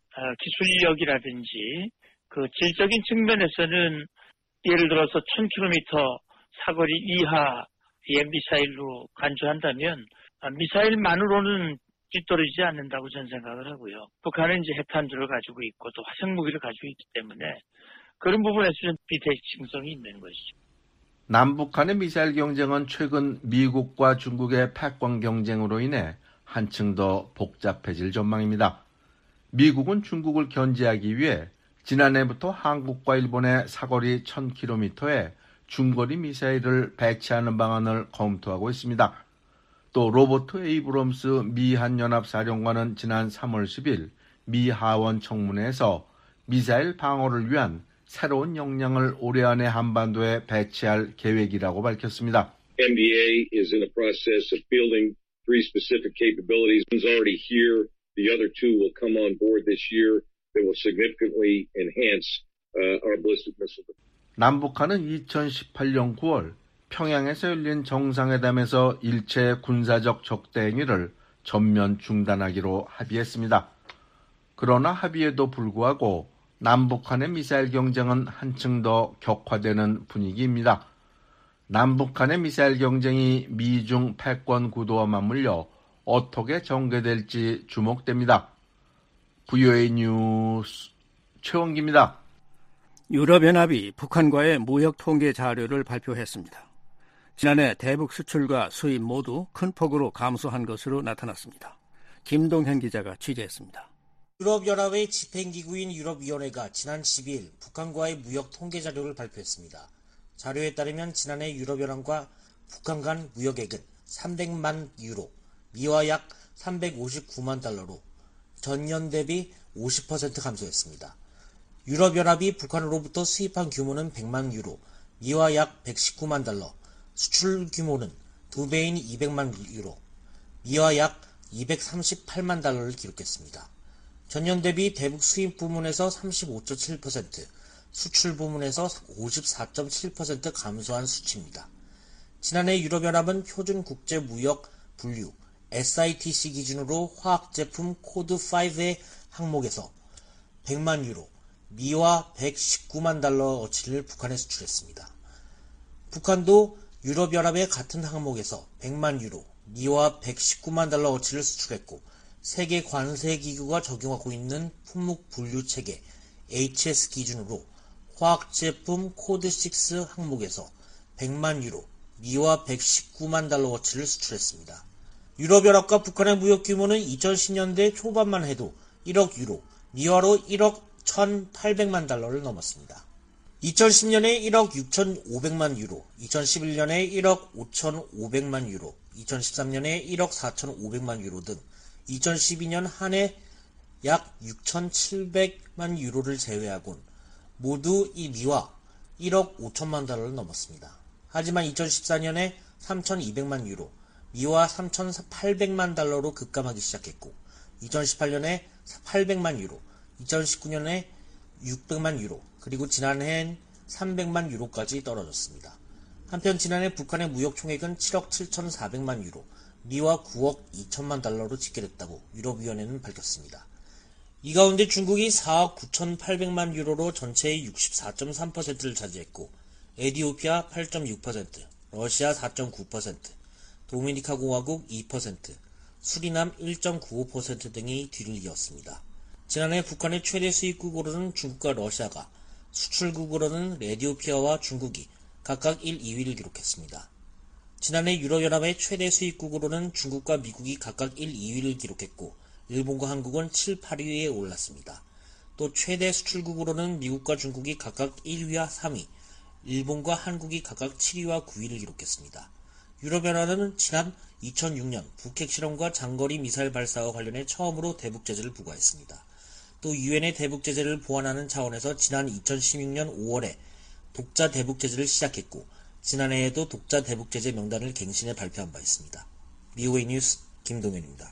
기술력이라든지 그 질적인 측면에서는 예를 들어서 천 킬로미터 사거리 이하의 미사일로 간주한다면 미사일만으로는 뒤떨어지지 않는다고 저는 생각을 하고요. 북한은 이제 핵탄두를 가지고 있고 또 화생무기를 가지고 있기 때문에 그런 부분에서 좀 비대칭성이 있는 것이죠. 남북한의 미사일 경쟁은 최근 미국과 중국의 패권 경쟁으로 인해 한층 더 복잡해질 전망입니다. 미국은 중국을 견제하기 위해 지난해부터 한국과 일본의 사거리 천 킬로미터에 중거리 미사일을 배치하는 방안을 검토하고 있습니다. 또 로버트 에이브럼스 미 한연합사령관은 지난 삼월 십일 미 하원 청문회에서 미사일 방어를 위한 새로운 역량을 올해 안에 한반도에 배치할 계획이라고 밝혔습니다. 엔 비 에이 is in the process of fielding three specific capabilities. One's already here. The other two will come on board this year that will significantly enhance uh, our ballistic missile. 남북한은 이천십팔 년 구월 평양에서 열린 정상회담에서 일체 군사적 적대 행위를 전면 중단하기로 합의했습니다. 그러나 합의에도 불구하고 남북한의 미사일 경쟁은 한층 더 격화되는 분위기입니다. 남북한의 미사일 경쟁이 미중 패권 구도와 맞물려 어떻게 전개될지 주목됩니다. 브이오에이 뉴스 최원기입니다. 유럽연합이 북한과의 무역 통계 자료를 발표했습니다. 지난해 대북 수출과 수입 모두 큰 폭으로 감소한 것으로 나타났습니다. 김동현 기자가 취재했습니다. 유럽연합의 집행기구인 유럽위원회가 지난 십이일 북한과의 무역 통계 자료를 발표했습니다. 자료에 따르면 지난해 유럽연합과 북한 간 무역액은 삼백만 유로, 미화 약 삼백오십구만 달러로 전년 대비 오십 퍼센트 감소했습니다. 유럽연합이 북한으로부터 수입한 규모는 백만 유로, 미화 약 백십구만 달러, 수출 규모는 두 배인 이백만 유로, 미화 약 이백삼십팔만 달러를 기록했습니다. 전년 대비 대북 수입 부문에서 삼십오 점 칠 퍼센트, 수출 부문에서 오십사 점 칠 퍼센트 감소한 수치입니다. 지난해 유럽연합은 표준국제무역 분류 에스아이티씨 기준으로 화학제품 코드 오의 항목에서 백만 유로, 미화 백십구만 달러 어치를 북한에 수출했습니다. 북한도 유럽연합의 같은 항목에서 백만 유로, 미화 백십구만 달러 어치를 수출했고 세계 관세기구가 적용하고 있는 품목 분류 체계 에이치에스 기준으로 화학제품 코드 육 항목에서 백만 유로, 미화 백십구만 달러 어치를 수출했습니다. 유럽연합과 북한의 무역 규모는 이천십 년대 초반만 해도 일억 유로, 미화로 일억 천팔백만 달러를 넘었습니다. 이천십 년에 일억 육천오백만 유로, 이천십일 년에 일억 오천오백만 유로, 이천십삼 년에 일억 사천오백만 유로 등 이천십이 년 한 해 약 육천칠백만 유로를 제외하곤 모두 이 미화 일억 오천만 달러를 넘었습니다. 하지만 이천십사 년에 삼천이백만 유로, 미화 삼천팔백만 달러로 급감하기 시작했고 이천십팔 년에 팔백만 유로, 이천십구 년에 육백만 유로, 그리고 지난해엔 삼백만 유로까지 떨어졌습니다. 한편 지난해 북한의 무역 총액은 칠억 칠천사백만 유로, 미화 구억 이천만 달러로 집계됐다고 유럽위원회는 밝혔습니다. 이 가운데 중국이 사억 구천팔백만 유로로 전체의 육십사 점 삼 퍼센트를 차지했고 에티오피아 팔 점 육 퍼센트, 러시아 사 점 구 퍼센트, 도미니카 공화국 이 퍼센트, 수리남 일 점 구오 퍼센트 등이 뒤를 이었습니다. 지난해 북한의 최대 수입국으로는 중국과 러시아가, 수출국으로는 에티오피아와 중국이 각각 일, 이 위를 기록했습니다. 지난해 유럽연합의 최대 수입국으로는 중국과 미국이 각각 일, 이 위를 기록했고 일본과 한국은 칠, 팔 위에 올랐습니다. 또 최대 수출국으로는 미국과 중국이 각각 일 위와 삼 위, 일본과 한국이 각각 칠 위와 구 위를 기록했습니다. 유럽연합은 지난 이천육 년 북핵 실험과 장거리 미사일 발사와 관련해 처음으로 대북 제재를 부과했습니다. 또 유엔의 대북 제재를 보완하는 차원에서 지난 이천십육 년 오월에 독자 대북 제재를 시작했고 지난해에도 독자 대북 제재 명단을 갱신해 발표한 바 있습니다. 브이오에이 뉴스 김동현입니다.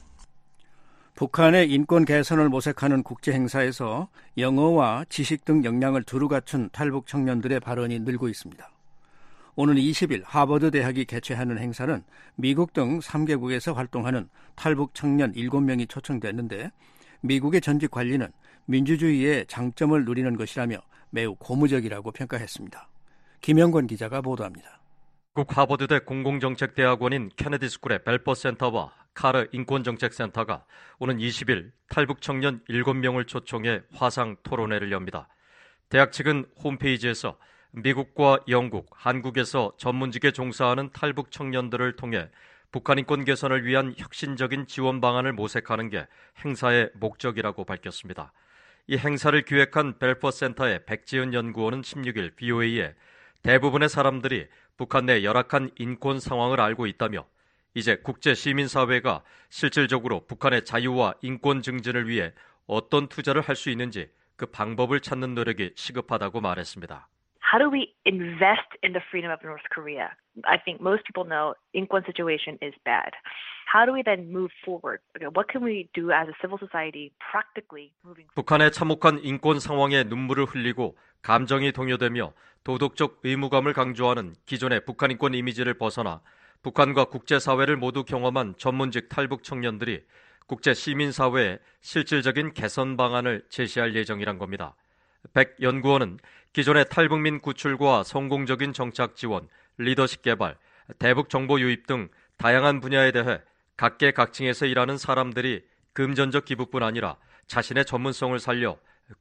북한의 인권 개선을 모색하는 국제 행사에서 영어와 지식 등 역량을 두루 갖춘 탈북 청년들의 발언이 늘고 있습니다. 오는 이십 일 하버드 대학이 개최하는 행사는 미국 등 삼 개국에서 활동하는 탈북 청년 일곱 명이 초청됐는데 미국의 전직 관리는 민주주의의 장점을 누리는 것이라며 매우 고무적이라고 평가했습니다. 김영권 기자가 보도합니다. 미국 하버드대 공공정책대학원인 케네디 스쿨의 벨퍼 센터와 카르 인권정책센터가 오는 이십 일 탈북 청년 일곱 명을 초청해 화상 토론회를 엽니다. 대학 측은 홈페이지에서 미국과 영국, 한국에서 전문직에 종사하는 탈북 청년들을 통해 북한 인권 개선을 위한 혁신적인 지원 방안을 모색하는 게 행사의 목적이라고 밝혔습니다. 이 행사를 기획한 벨퍼 센터의 백지은 연구원은 십육 일 브이오에이에 대부분의 사람들이 북한 내 열악한 인권 상황을 알고 있다며 이제 국제 시민사회가 실질적으로 북한의 자유와 인권 증진을 위해 어떤 투자를 할 수 있는지 그 방법을 찾는 노력이 시급하다고 말했습니다. How do we invest in the freedom of North Korea? I think most people know 인권 situation is bad. How do we then move forward? What can we do as a civil society practically moving forward? 북한의 참혹한 인권 상황에 눈물을 흘리고 감정이 동요되며 도덕적 의무감을 강조하는 기존의 북한 인권 이미지를 벗어나 북한과 국제사회를 모두 경험한 전문직 탈북 청년들이 국제시민사회에 실질적인 개선 방안을 제시할 예정이란 겁니다. 백 연구원은 기존의 탈북민 구출과 성공적인 정착 지원, 리더십 개발, 대북 정보 유입 등 다양한 분야에 대해 각계각층에서 일하는 사람들이 금전적 기부뿐 아니라 자신의 전문성을 살려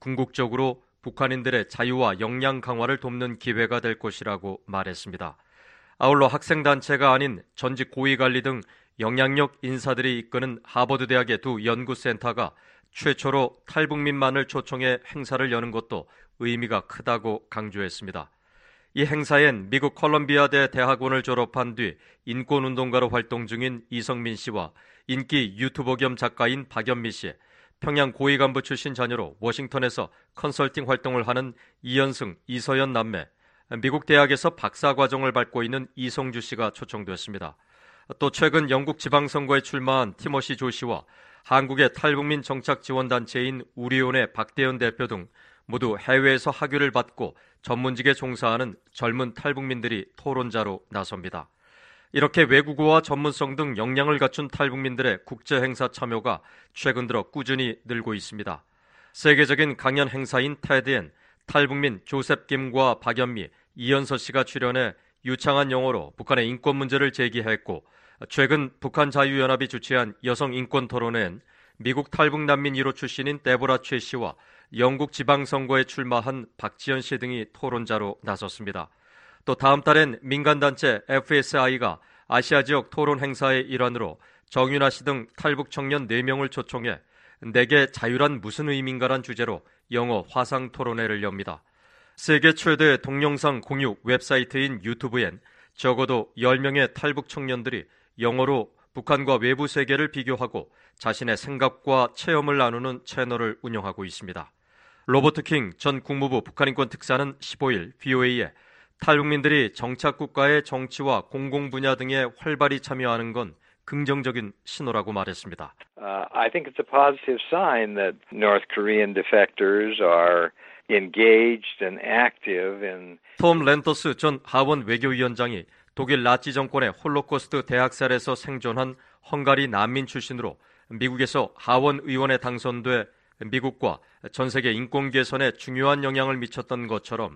궁극적으로 북한인들의 자유와 역량 강화를 돕는 기회가 될 것이라고 말했습니다. 아울러 학생단체가 아닌 전직 고위관리 등 영향력 인사들이 이끄는 하버드 대학의 두 연구센터가 최초로 탈북민만을 초청해 행사를 여는 것도 의미가 크다고 강조했습니다. 이 행사엔 미국 컬럼비아대 대학원을 졸업한 뒤 인권운동가로 활동 중인 이성민 씨와 인기 유튜버 겸 작가인 박연미 씨, 평양 고위 간부 출신 자녀로 워싱턴에서 컨설팅 활동을 하는 이현승, 이서연 남매, 미국 대학에서 박사과정을 밟고 있는 이성주 씨가 초청됐습니다. 또 최근 영국 지방선거에 출마한 티머시 조 씨와 한국의 탈북민 정착지원단체인 우리온의 박대현 대표 등 모두 해외에서 학위를 받고 전문직에 종사하는 젊은 탈북민들이 토론자로 나섭니다. 이렇게 외국어와 전문성 등 역량을 갖춘 탈북민들의 국제행사 참여가 최근 들어 꾸준히 늘고 있습니다. 세계적인 강연 행사인 테드엔 탈북민 조셉 김과 박연미, 이현서 씨가 출연해 유창한 영어로 북한의 인권 문제를 제기했고, 최근 북한 자유연합이 주최한 여성 인권 토론회엔 미국 탈북 난민 일 호 출신인 데보라 최 씨와 영국 지방선거에 출마한 박지연 씨 등이 토론자로 나섰습니다. 또 다음 달엔 민간단체 에프에스아이가 아시아 지역 토론 행사의 일환으로 정윤아 씨 등 탈북 청년 네 명을 초청해 내게 자유란 무슨 의미인가란 주제로 영어 화상 토론회를 엽니다. 세계 최대 동영상 공유 웹사이트인 유튜브엔 적어도 열 명의 탈북 청년들이 영어로 북한과 외부 세계를 비교하고 자신의 생각과 체험을 나누는 채널을 운영하고 있습니다. 로버트 킹 전 국무부 북한인권 특사는 십오 일 브이오에이에 탈북민들이 정착국가의 정치와 공공 분야 등에 활발히 참여하는 건 긍정적인 신호라고 말했습니다. Uh, I think it's a positive sign that North Korean defectors are engaged and active in. 톰 렌터스 전 하원 외교위원장이 독일 나치 정권의 홀로코스트 대학살에서 생존한 헝가리 난민 출신으로 미국에서 하원 의원에 당선돼 미국과 전 세계 인권 개선에 중요한 영향을 미쳤던 것처럼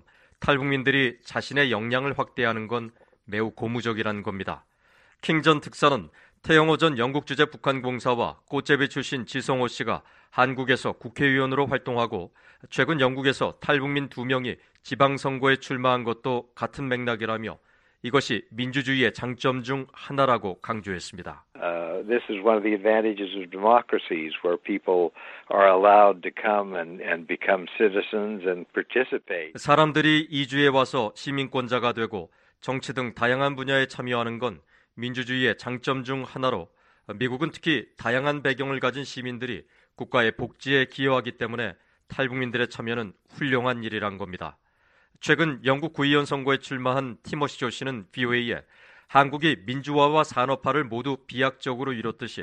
탈북민들이 자신의 역량을 확대하는 건 매우 고무적이라는 겁니다. 킹 전 특사는 태영호 전 영국 주재 북한 공사와 꽃제비 출신 지성호 씨가 한국에서 국회의원으로 활동하고 최근 영국에서 탈북민 두 명이 지방선거에 출마한 것도 같은 맥락이라며 이것이 민주주의의 장점 중 하나라고 강조했습니다. Uh, this is one of the advantages of democracies where people are allowed to come and, and become citizens and participate. 사람들이 이주에 와서 시민권자가 되고 정치 등 다양한 분야에 참여하는 건 민주주의의 장점 중 하나로 미국은 특히 다양한 배경을 가진 시민들이 국가의 복지에 기여하기 때문에 탈북민들의 참여는 훌륭한 일이란 겁니다. 최근 영국 구의원 선거에 출마한 티머시 조 씨는 브이오에이에 한국이 민주화와 산업화를 모두 비약적으로 이뤘듯이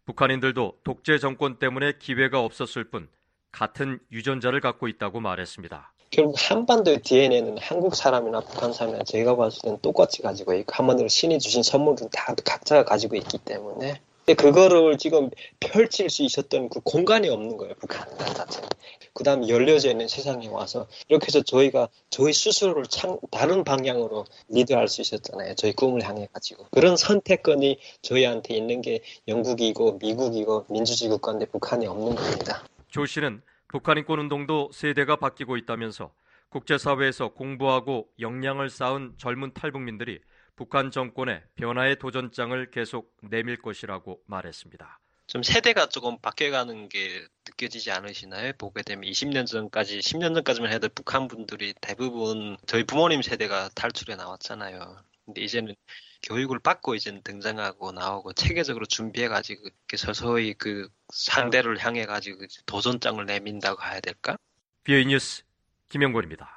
북한인들도 독재 정권 때문에 기회가 없었을 뿐 같은 유전자를 갖고 있다고 말했습니다. 결국 한반도의 디엔에이는 한국 사람이나 북한 사람이나 제가 봤을 때는 똑같이 가지고 있고 한반도로 신이 주신 선물은 다 각자가 가지고 있기 때문에 그거를 지금 펼칠 수 있었던 그 공간이 없는 거예요, 북한 자체는. 그 다음에 열려져 있는 세상에 와서 이렇게 해서 저희가 저희 스스로를 창, 다른 방향으로 리드할 수 있었잖아요. 저희 꿈을 향해 가지고. 그런 선택권이 저희한테 있는 게 영국이고 미국이고 민주주의 국가인데 북한이 없는 겁니다. 조 씨는 북한 인권 운동도 세대가 바뀌고 있다면서 국제사회에서 공부하고 역량을 쌓은 젊은 탈북민들이 북한 정권의 변화의 도전장을 계속 내밀 것이라고 말했습니다. 좀 세대가 조금 바뀌어가는 게 느껴지지 않으시나요? 보게 되면 이십 년 전까지, 십 년 전까지만 해도 북한 분들이 대부분 저희 부모님 세대가 탈출해 나왔잖아요. 근데 이제는 교육을 받고 이제 등장하고 나오고 체계적으로 준비해가지고 이렇게 서서히 그 상대를 향해가지고 도전장을 내민다고 해야 될까? 브이오에이 뉴스 김영권입니다.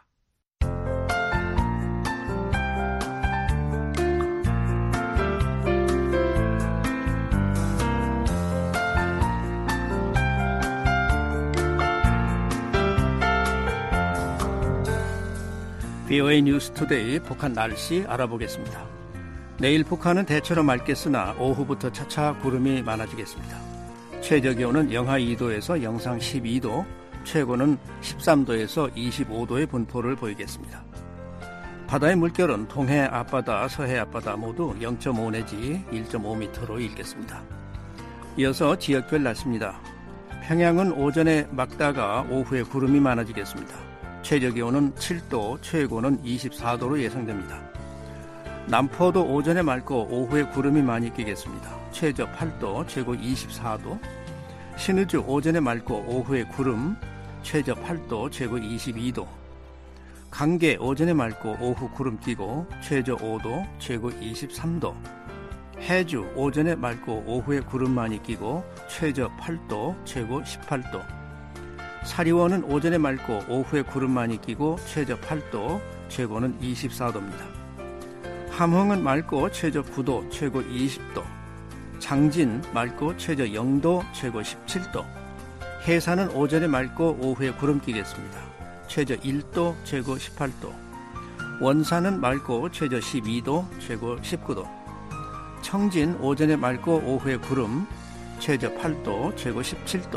브이오에이 뉴스 투데이 북한 날씨 알아보겠습니다. 내일 북한은 대체로 맑겠으나 오후부터 차차 구름이 많아지겠습니다. 최저기온은 영하 이 도에서 영상 십이 도, 최고는 십삼 도에서 이십오 도의 분포를 보이겠습니다. 바다의 물결은 동해 앞바다, 서해 앞바다 모두 영 점 오 내지 일 점 오 미터로 일겠습니다. 이어서 지역별 날씨입니다. 평양은 오전에 맑다가 오후에 구름이 많아지겠습니다. 최저기온은 칠 도, 최고는 이십사 도로 예상됩니다. 남포도 오전에 맑고 오후에 구름이 많이 끼겠습니다. 최저 팔 도, 최고 이십사 도. 신의주 오전에 맑고 오후에 구름, 최저 팔 도, 최고 이십이 도. 강계 오전에 맑고 오후 구름 끼고 최저 오 도, 최고 이십삼 도. 해주 오전에 맑고 오후에 구름 많이 끼고 최저 팔 도, 최고 십팔 도. 사리원은 오전에 맑고 오후에 구름 많이 끼고 최저 팔 도, 최고는 이십사 도입니다. 함흥은 맑고 최저 구 도, 최고 이십 도. 장진 맑고 최저 영 도, 최고 십칠 도. 해산은 오전에 맑고 오후에 구름 끼겠습니다. 최저 일 도, 최고 십팔 도. 원산은 맑고 최저 십이 도, 최고 십구 도. 청진 오전에 맑고 오후에 구름, 최저 팔 도, 최고 십칠 도.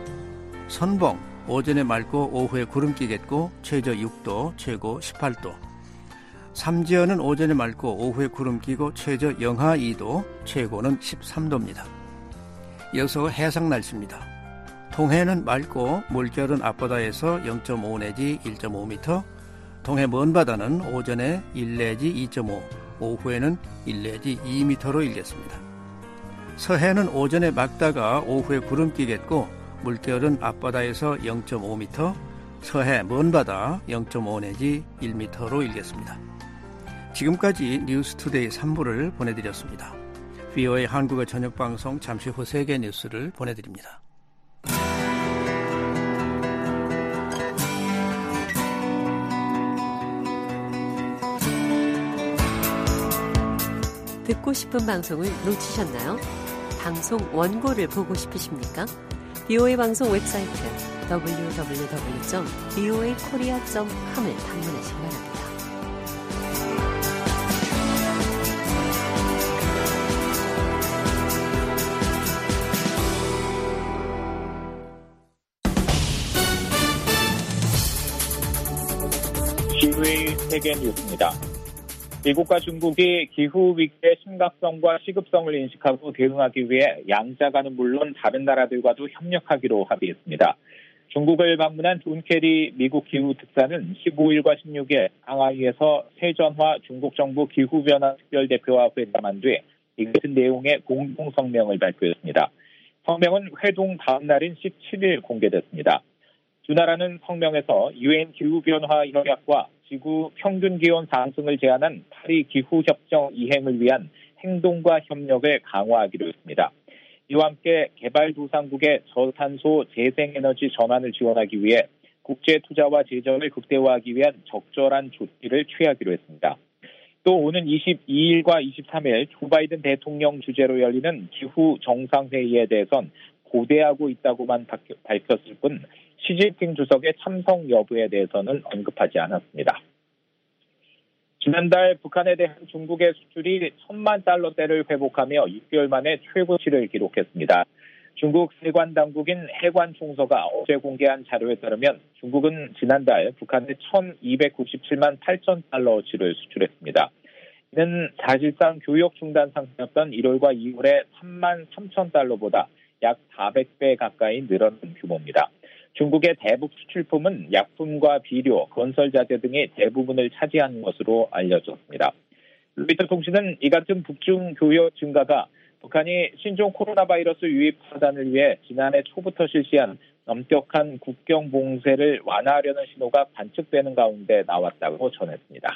선봉 오전에 맑고 오후에 구름 끼겠고 최저 육 도, 최고 십팔 도. 삼지연은 오전에 맑고 오후에 구름 끼고 최저 영하 이 도, 최고는 십삼 도입니다. 이어서 해상 날씨입니다. 동해는 맑고 물결은 앞바다에서 영 점 오 내지 일 점 오 미터, 동해 먼바다는 오전에 일 내지 이 점 오, 오후에는 일 내지 이 미터로 일겠습니다. 서해는 오전에 맑다가 오후에 구름 끼겠고 물결은 앞바다에서 영 점 오 미터, 서해 먼바다 영 점 오 내지 일 미터로 일겠습니다. 지금까지 뉴스투데이 삼 부를 보내드렸습니다. 브이오에이 한국어 저녁방송 잠시 후 세계 뉴스를 보내드립니다. 듣고 싶은 방송을 놓치셨나요? 방송 원고를 보고 싶으십니까? 브이오에이 방송 웹사이트 더블유 더블유 더블유 점 브이오에이 코리아 점 컴을 방문하시기 바랍니다. 브이오에이 세계 뉴스입니다. 미국과 중국이 기후 위기의 심각성과 시급성을 인식하고 대응하기 위해 양자간은 물론 다른 나라들과도 협력하기로 합의했습니다. 중국을 방문한 존 케리 미국 기후 특사는 십오 일과 십육 일 상하이에서 세전화 중국 정부 기후변화 특별대표와 회담한 뒤 이 같은 내용의 공동 성명을 발표했습니다. 성명은 회동 다음 날인 십칠 일 공개됐습니다. 두 나라는 성명에서 유엔 기후변화 협약과 지구 평균 기온 상승을 제한한 파리 기후협정 이행을 위한 행동과 협력을 강화하기로 했습니다. 이와 함께 개발도상국의 저탄소 재생에너지 전환을 지원하기 위해 국제 투자와 재정을 극대화하기 위한 적절한 조치를 취하기로 했습니다. 또 오는 이십이 일과 이십삼 일 조 바이든 대통령 주재로 열리는 기후 정상회의에 대해선 고대하고 있다고만 밝혔을 뿐 시진핑 주석의 참석 여부에 대해서는 언급하지 않았습니다. 지난달 북한에 대한 중국의 수출이 천만 달러대를 회복하며 육 개월 만에 최고치를 기록했습니다. 중국 세관 당국인 해관총서가 어제 공개한 자료에 따르면 중국은 지난달 북한에 천이백구십칠만 팔천 달러어치를 수출했습니다. 이는 사실상 교역 중단 상태였던 일월과 이월의 삼만 삼천 달러보다 약 사백 배 가까이 늘어난 규모입니다. 중국의 대북 수출품은 약품과 비료, 건설자재 등의 대부분을 차지하는 것으로 알려졌습니다. 로이터 통신은 이 같은 북중 교역 증가가 북한이 신종 코로나 바이러스 유입 차단을 위해 지난해 초부터 실시한 엄격한 국경 봉쇄를 완화하려는 신호가 관측되는 가운데 나왔다고 전했습니다.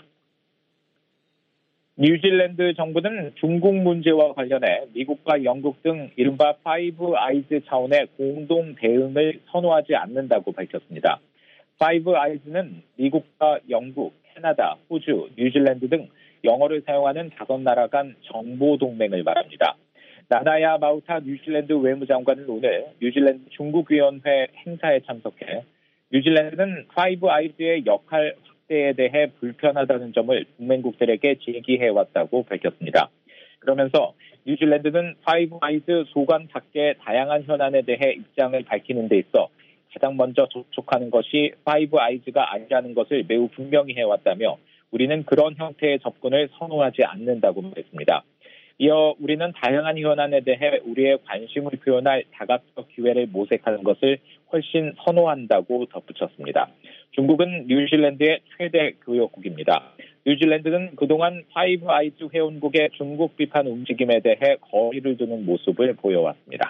뉴질랜드 정부는 중국 문제와 관련해 미국과 영국 등 이른바 파이브 아이즈 차원의 공동 대응을 선호하지 않는다고 밝혔습니다. 파이브 아이즈는 미국과 영국, 캐나다, 호주, 뉴질랜드 등 영어를 사용하는 다섯 나라 간 정보 동맹을 말합니다. 나나야 마우타 뉴질랜드 외무장관은 오늘 뉴질랜드 중국위원회 행사에 참석해 뉴질랜드는 파이브 아이즈의 역할 확대에 대해 불편하다는 점을 동맹국들에게 제기해왔다고 밝혔습니다. 그러면서 뉴질랜드는 파이브 아이즈 소관 밖의 다양한 현안에 대해 입장을 밝히는 데 있어 가장 먼저 접촉하는 것이 파이브 아이즈가 아니라는 것을 매우 분명히 해왔다며 우리는 그런 형태의 접근을 선호하지 않는다고 말했습니다. 이어 우리는 다양한 현안에 대해 우리의 관심을 표현할 다각적 기회를 모색하는 것을 훨씬 선호한다고 덧붙였습니다. 중국은 뉴질랜드의 최대 교역국입니다. 뉴질랜드는 그동안 파이브 아이즈 회원국의 중국 비판 움직임에 대해 거리를 두는 모습을 보여왔습니다.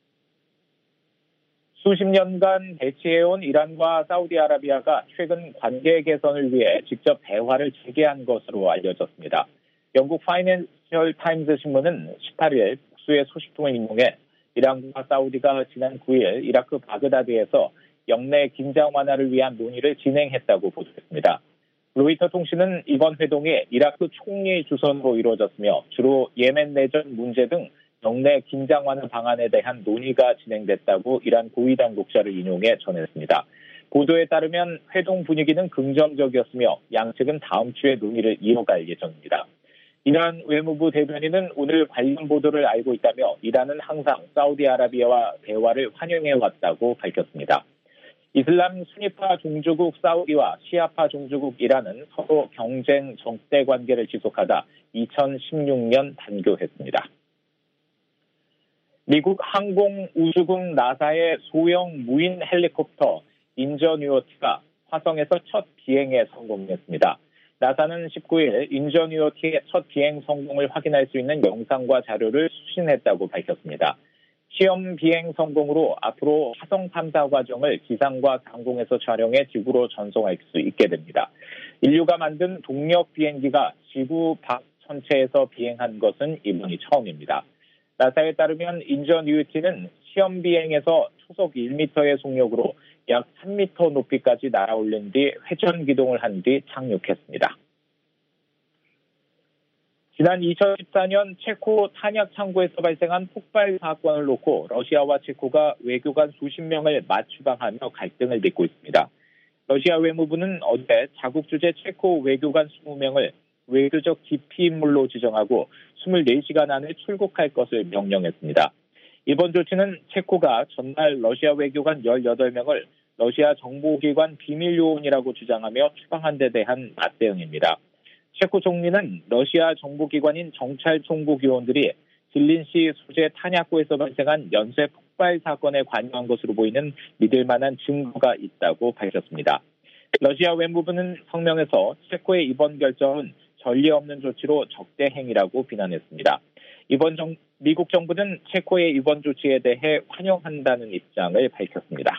수십 년간 대치해온 이란과 사우디아라비아가 최근 관계 개선을 위해 직접 대화를 재개한 것으로 알려졌습니다. 영국 파이낸셜 타임즈 신문은 십팔 일 복수의 소식통을 인용해 이란과 사우디가 지난 구 일 이라크 바그다드에서 영내 긴장 완화를 위한 논의를 진행했다고 보도했습니다. 로이터 통신은 이번 회동이 이라크 총리 주선으로 이루어졌으며 주로 예멘 내전 문제 등 영내 긴장 완화 방안에 대한 논의가 진행됐다고 이란 고위 당국자를 인용해 전했습니다. 보도에 따르면 회동 분위기는 긍정적이었으며 양측은 다음 주에 논의를 이어갈 예정입니다. 이란 외무부 대변인은 오늘 관련 보도를 알고 있다며 이란은 항상 사우디아라비아와 대화를 환영해왔다고 밝혔습니다. 이슬람 순위파 종주국 사우디와 시아파 종주국 이란은 서로 경쟁 적대 관계를 지속하다 이천십육 년 단교했습니다. 미국 항공우주국 나사의 소형 무인 헬리콥터 인저뉴어티가 화성에서 첫 비행에 성공했습니다. 나사는 십구 일 인저뉴어티의 첫 비행 성공을 확인할 수 있는 영상과 자료를 수신했다고 밝혔습니다. 시험 비행 성공으로 앞으로 화성 탐사 과정을 기상과 상공에서 촬영해 지구로 전송할 수 있게 됩니다. 인류가 만든 동력 비행기가 지구 밖 천체에서 비행한 것은 이번이 처음입니다. 나사에 따르면 인저뉴어티는 시험 비행에서 초속 일 미터의 속력으로 약 삼 미터 높이까지 날아올린 뒤 회전 기동을 한 뒤 착륙했습니다. 지난 이천십사 년 체코 탄약 창고에서 발생한 폭발 사건을 놓고 러시아와 체코가 외교 관 수십 명을 맞추방하며 갈등을 빚고 있습니다. 러시아 외무부는 어제 자국 주재 체코 외교관 이십 명을 외교적 기피 인물로 지정하고 이십사 시간 안에 출국할 것을 명령했습니다. 이번 조치는 체코가 전날 러시아 외교관 십팔 명을 러시아 정보기관 비밀 요원이라고 주장하며 추방한 데 대한 맞대응입니다. 체코 총리는 러시아 정보기관인 정찰총국위원들이 딜린시 소재 탄약고에서 발생한 연쇄 폭발 사건에 관여한 것으로 보이는 믿을 만한 증거가 있다고 밝혔습니다. 러시아 외무부는 성명에서 체코의 이번 결정은 전례 없는 조치로 적대 행위라고 비난했습니다. 이번 정, 미국 정부는 체코의 이번 조치에 대해 환영한다는 입장을 밝혔습니다.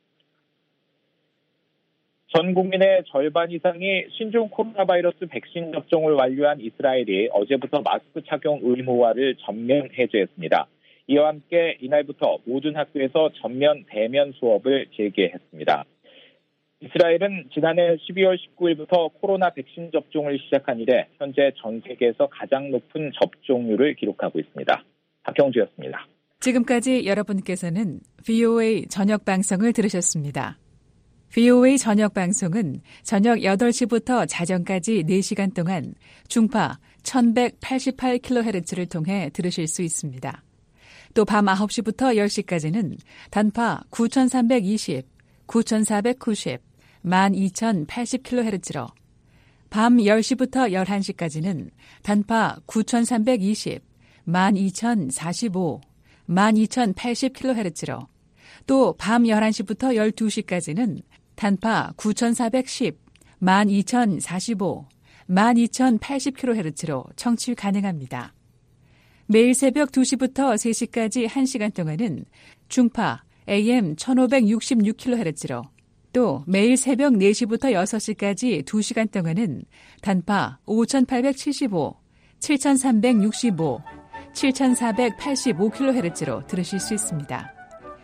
전 국민의 절반 이상이 신종 코로나 바이러스 백신 접종을 완료한 이스라엘이 어제부터 마스크 착용 의무화를 전면 해제했습니다. 이와 함께 이날부터 모든 학교에서 전면 대면 수업을 재개했습니다. 이스라엘은 지난해 십이월 십구일부터 코로나 백신 접종을 시작한 이래 현재 전 세계에서 가장 높은 접종률을 기록하고 있습니다. 박형주였습니다. 지금까지 여러분께서는 브이오에이 저녁 방송을 들으셨습니다. 브이오에이 저녁 방송은 저녁 여덟 시부터 자정까지 네 시간 동안 중파 천백팔십팔 킬로헤르츠를 통해 들으실 수 있습니다. 또 밤 아홉 시부터 열 시까지는 단파 구천삼백이십, 구천사백구십, 만 이천팔십 킬로헤르츠로 밤 열 시부터 열한 시까지는 단파 구천삼백이십, 만 이천사십오, 만 이천팔십 킬로헤르츠로 또 밤 열한 시부터 열두 시까지는 단파 구천사백십, 만 이천사십오, 만 이천팔십 킬로헤르츠로 청취 가능합니다. 매일 새벽 두 시부터 세 시까지 한 시간 동안은 중파 에이엠 천오백육십육 킬로헤르츠로 또 매일 새벽 네 시부터 여섯 시까지 두 시간 동안은 단파 오천팔백칠십오, 칠천삼백육십오, 칠천사백팔십오 킬로헤르츠로 들으실 수 있습니다.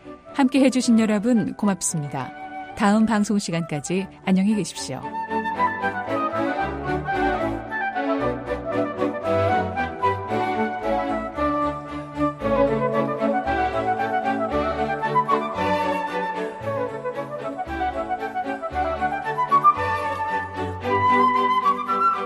함께 해주신 여러분 고맙습니다. 다음 방송 시간까지 안녕히 계십시오.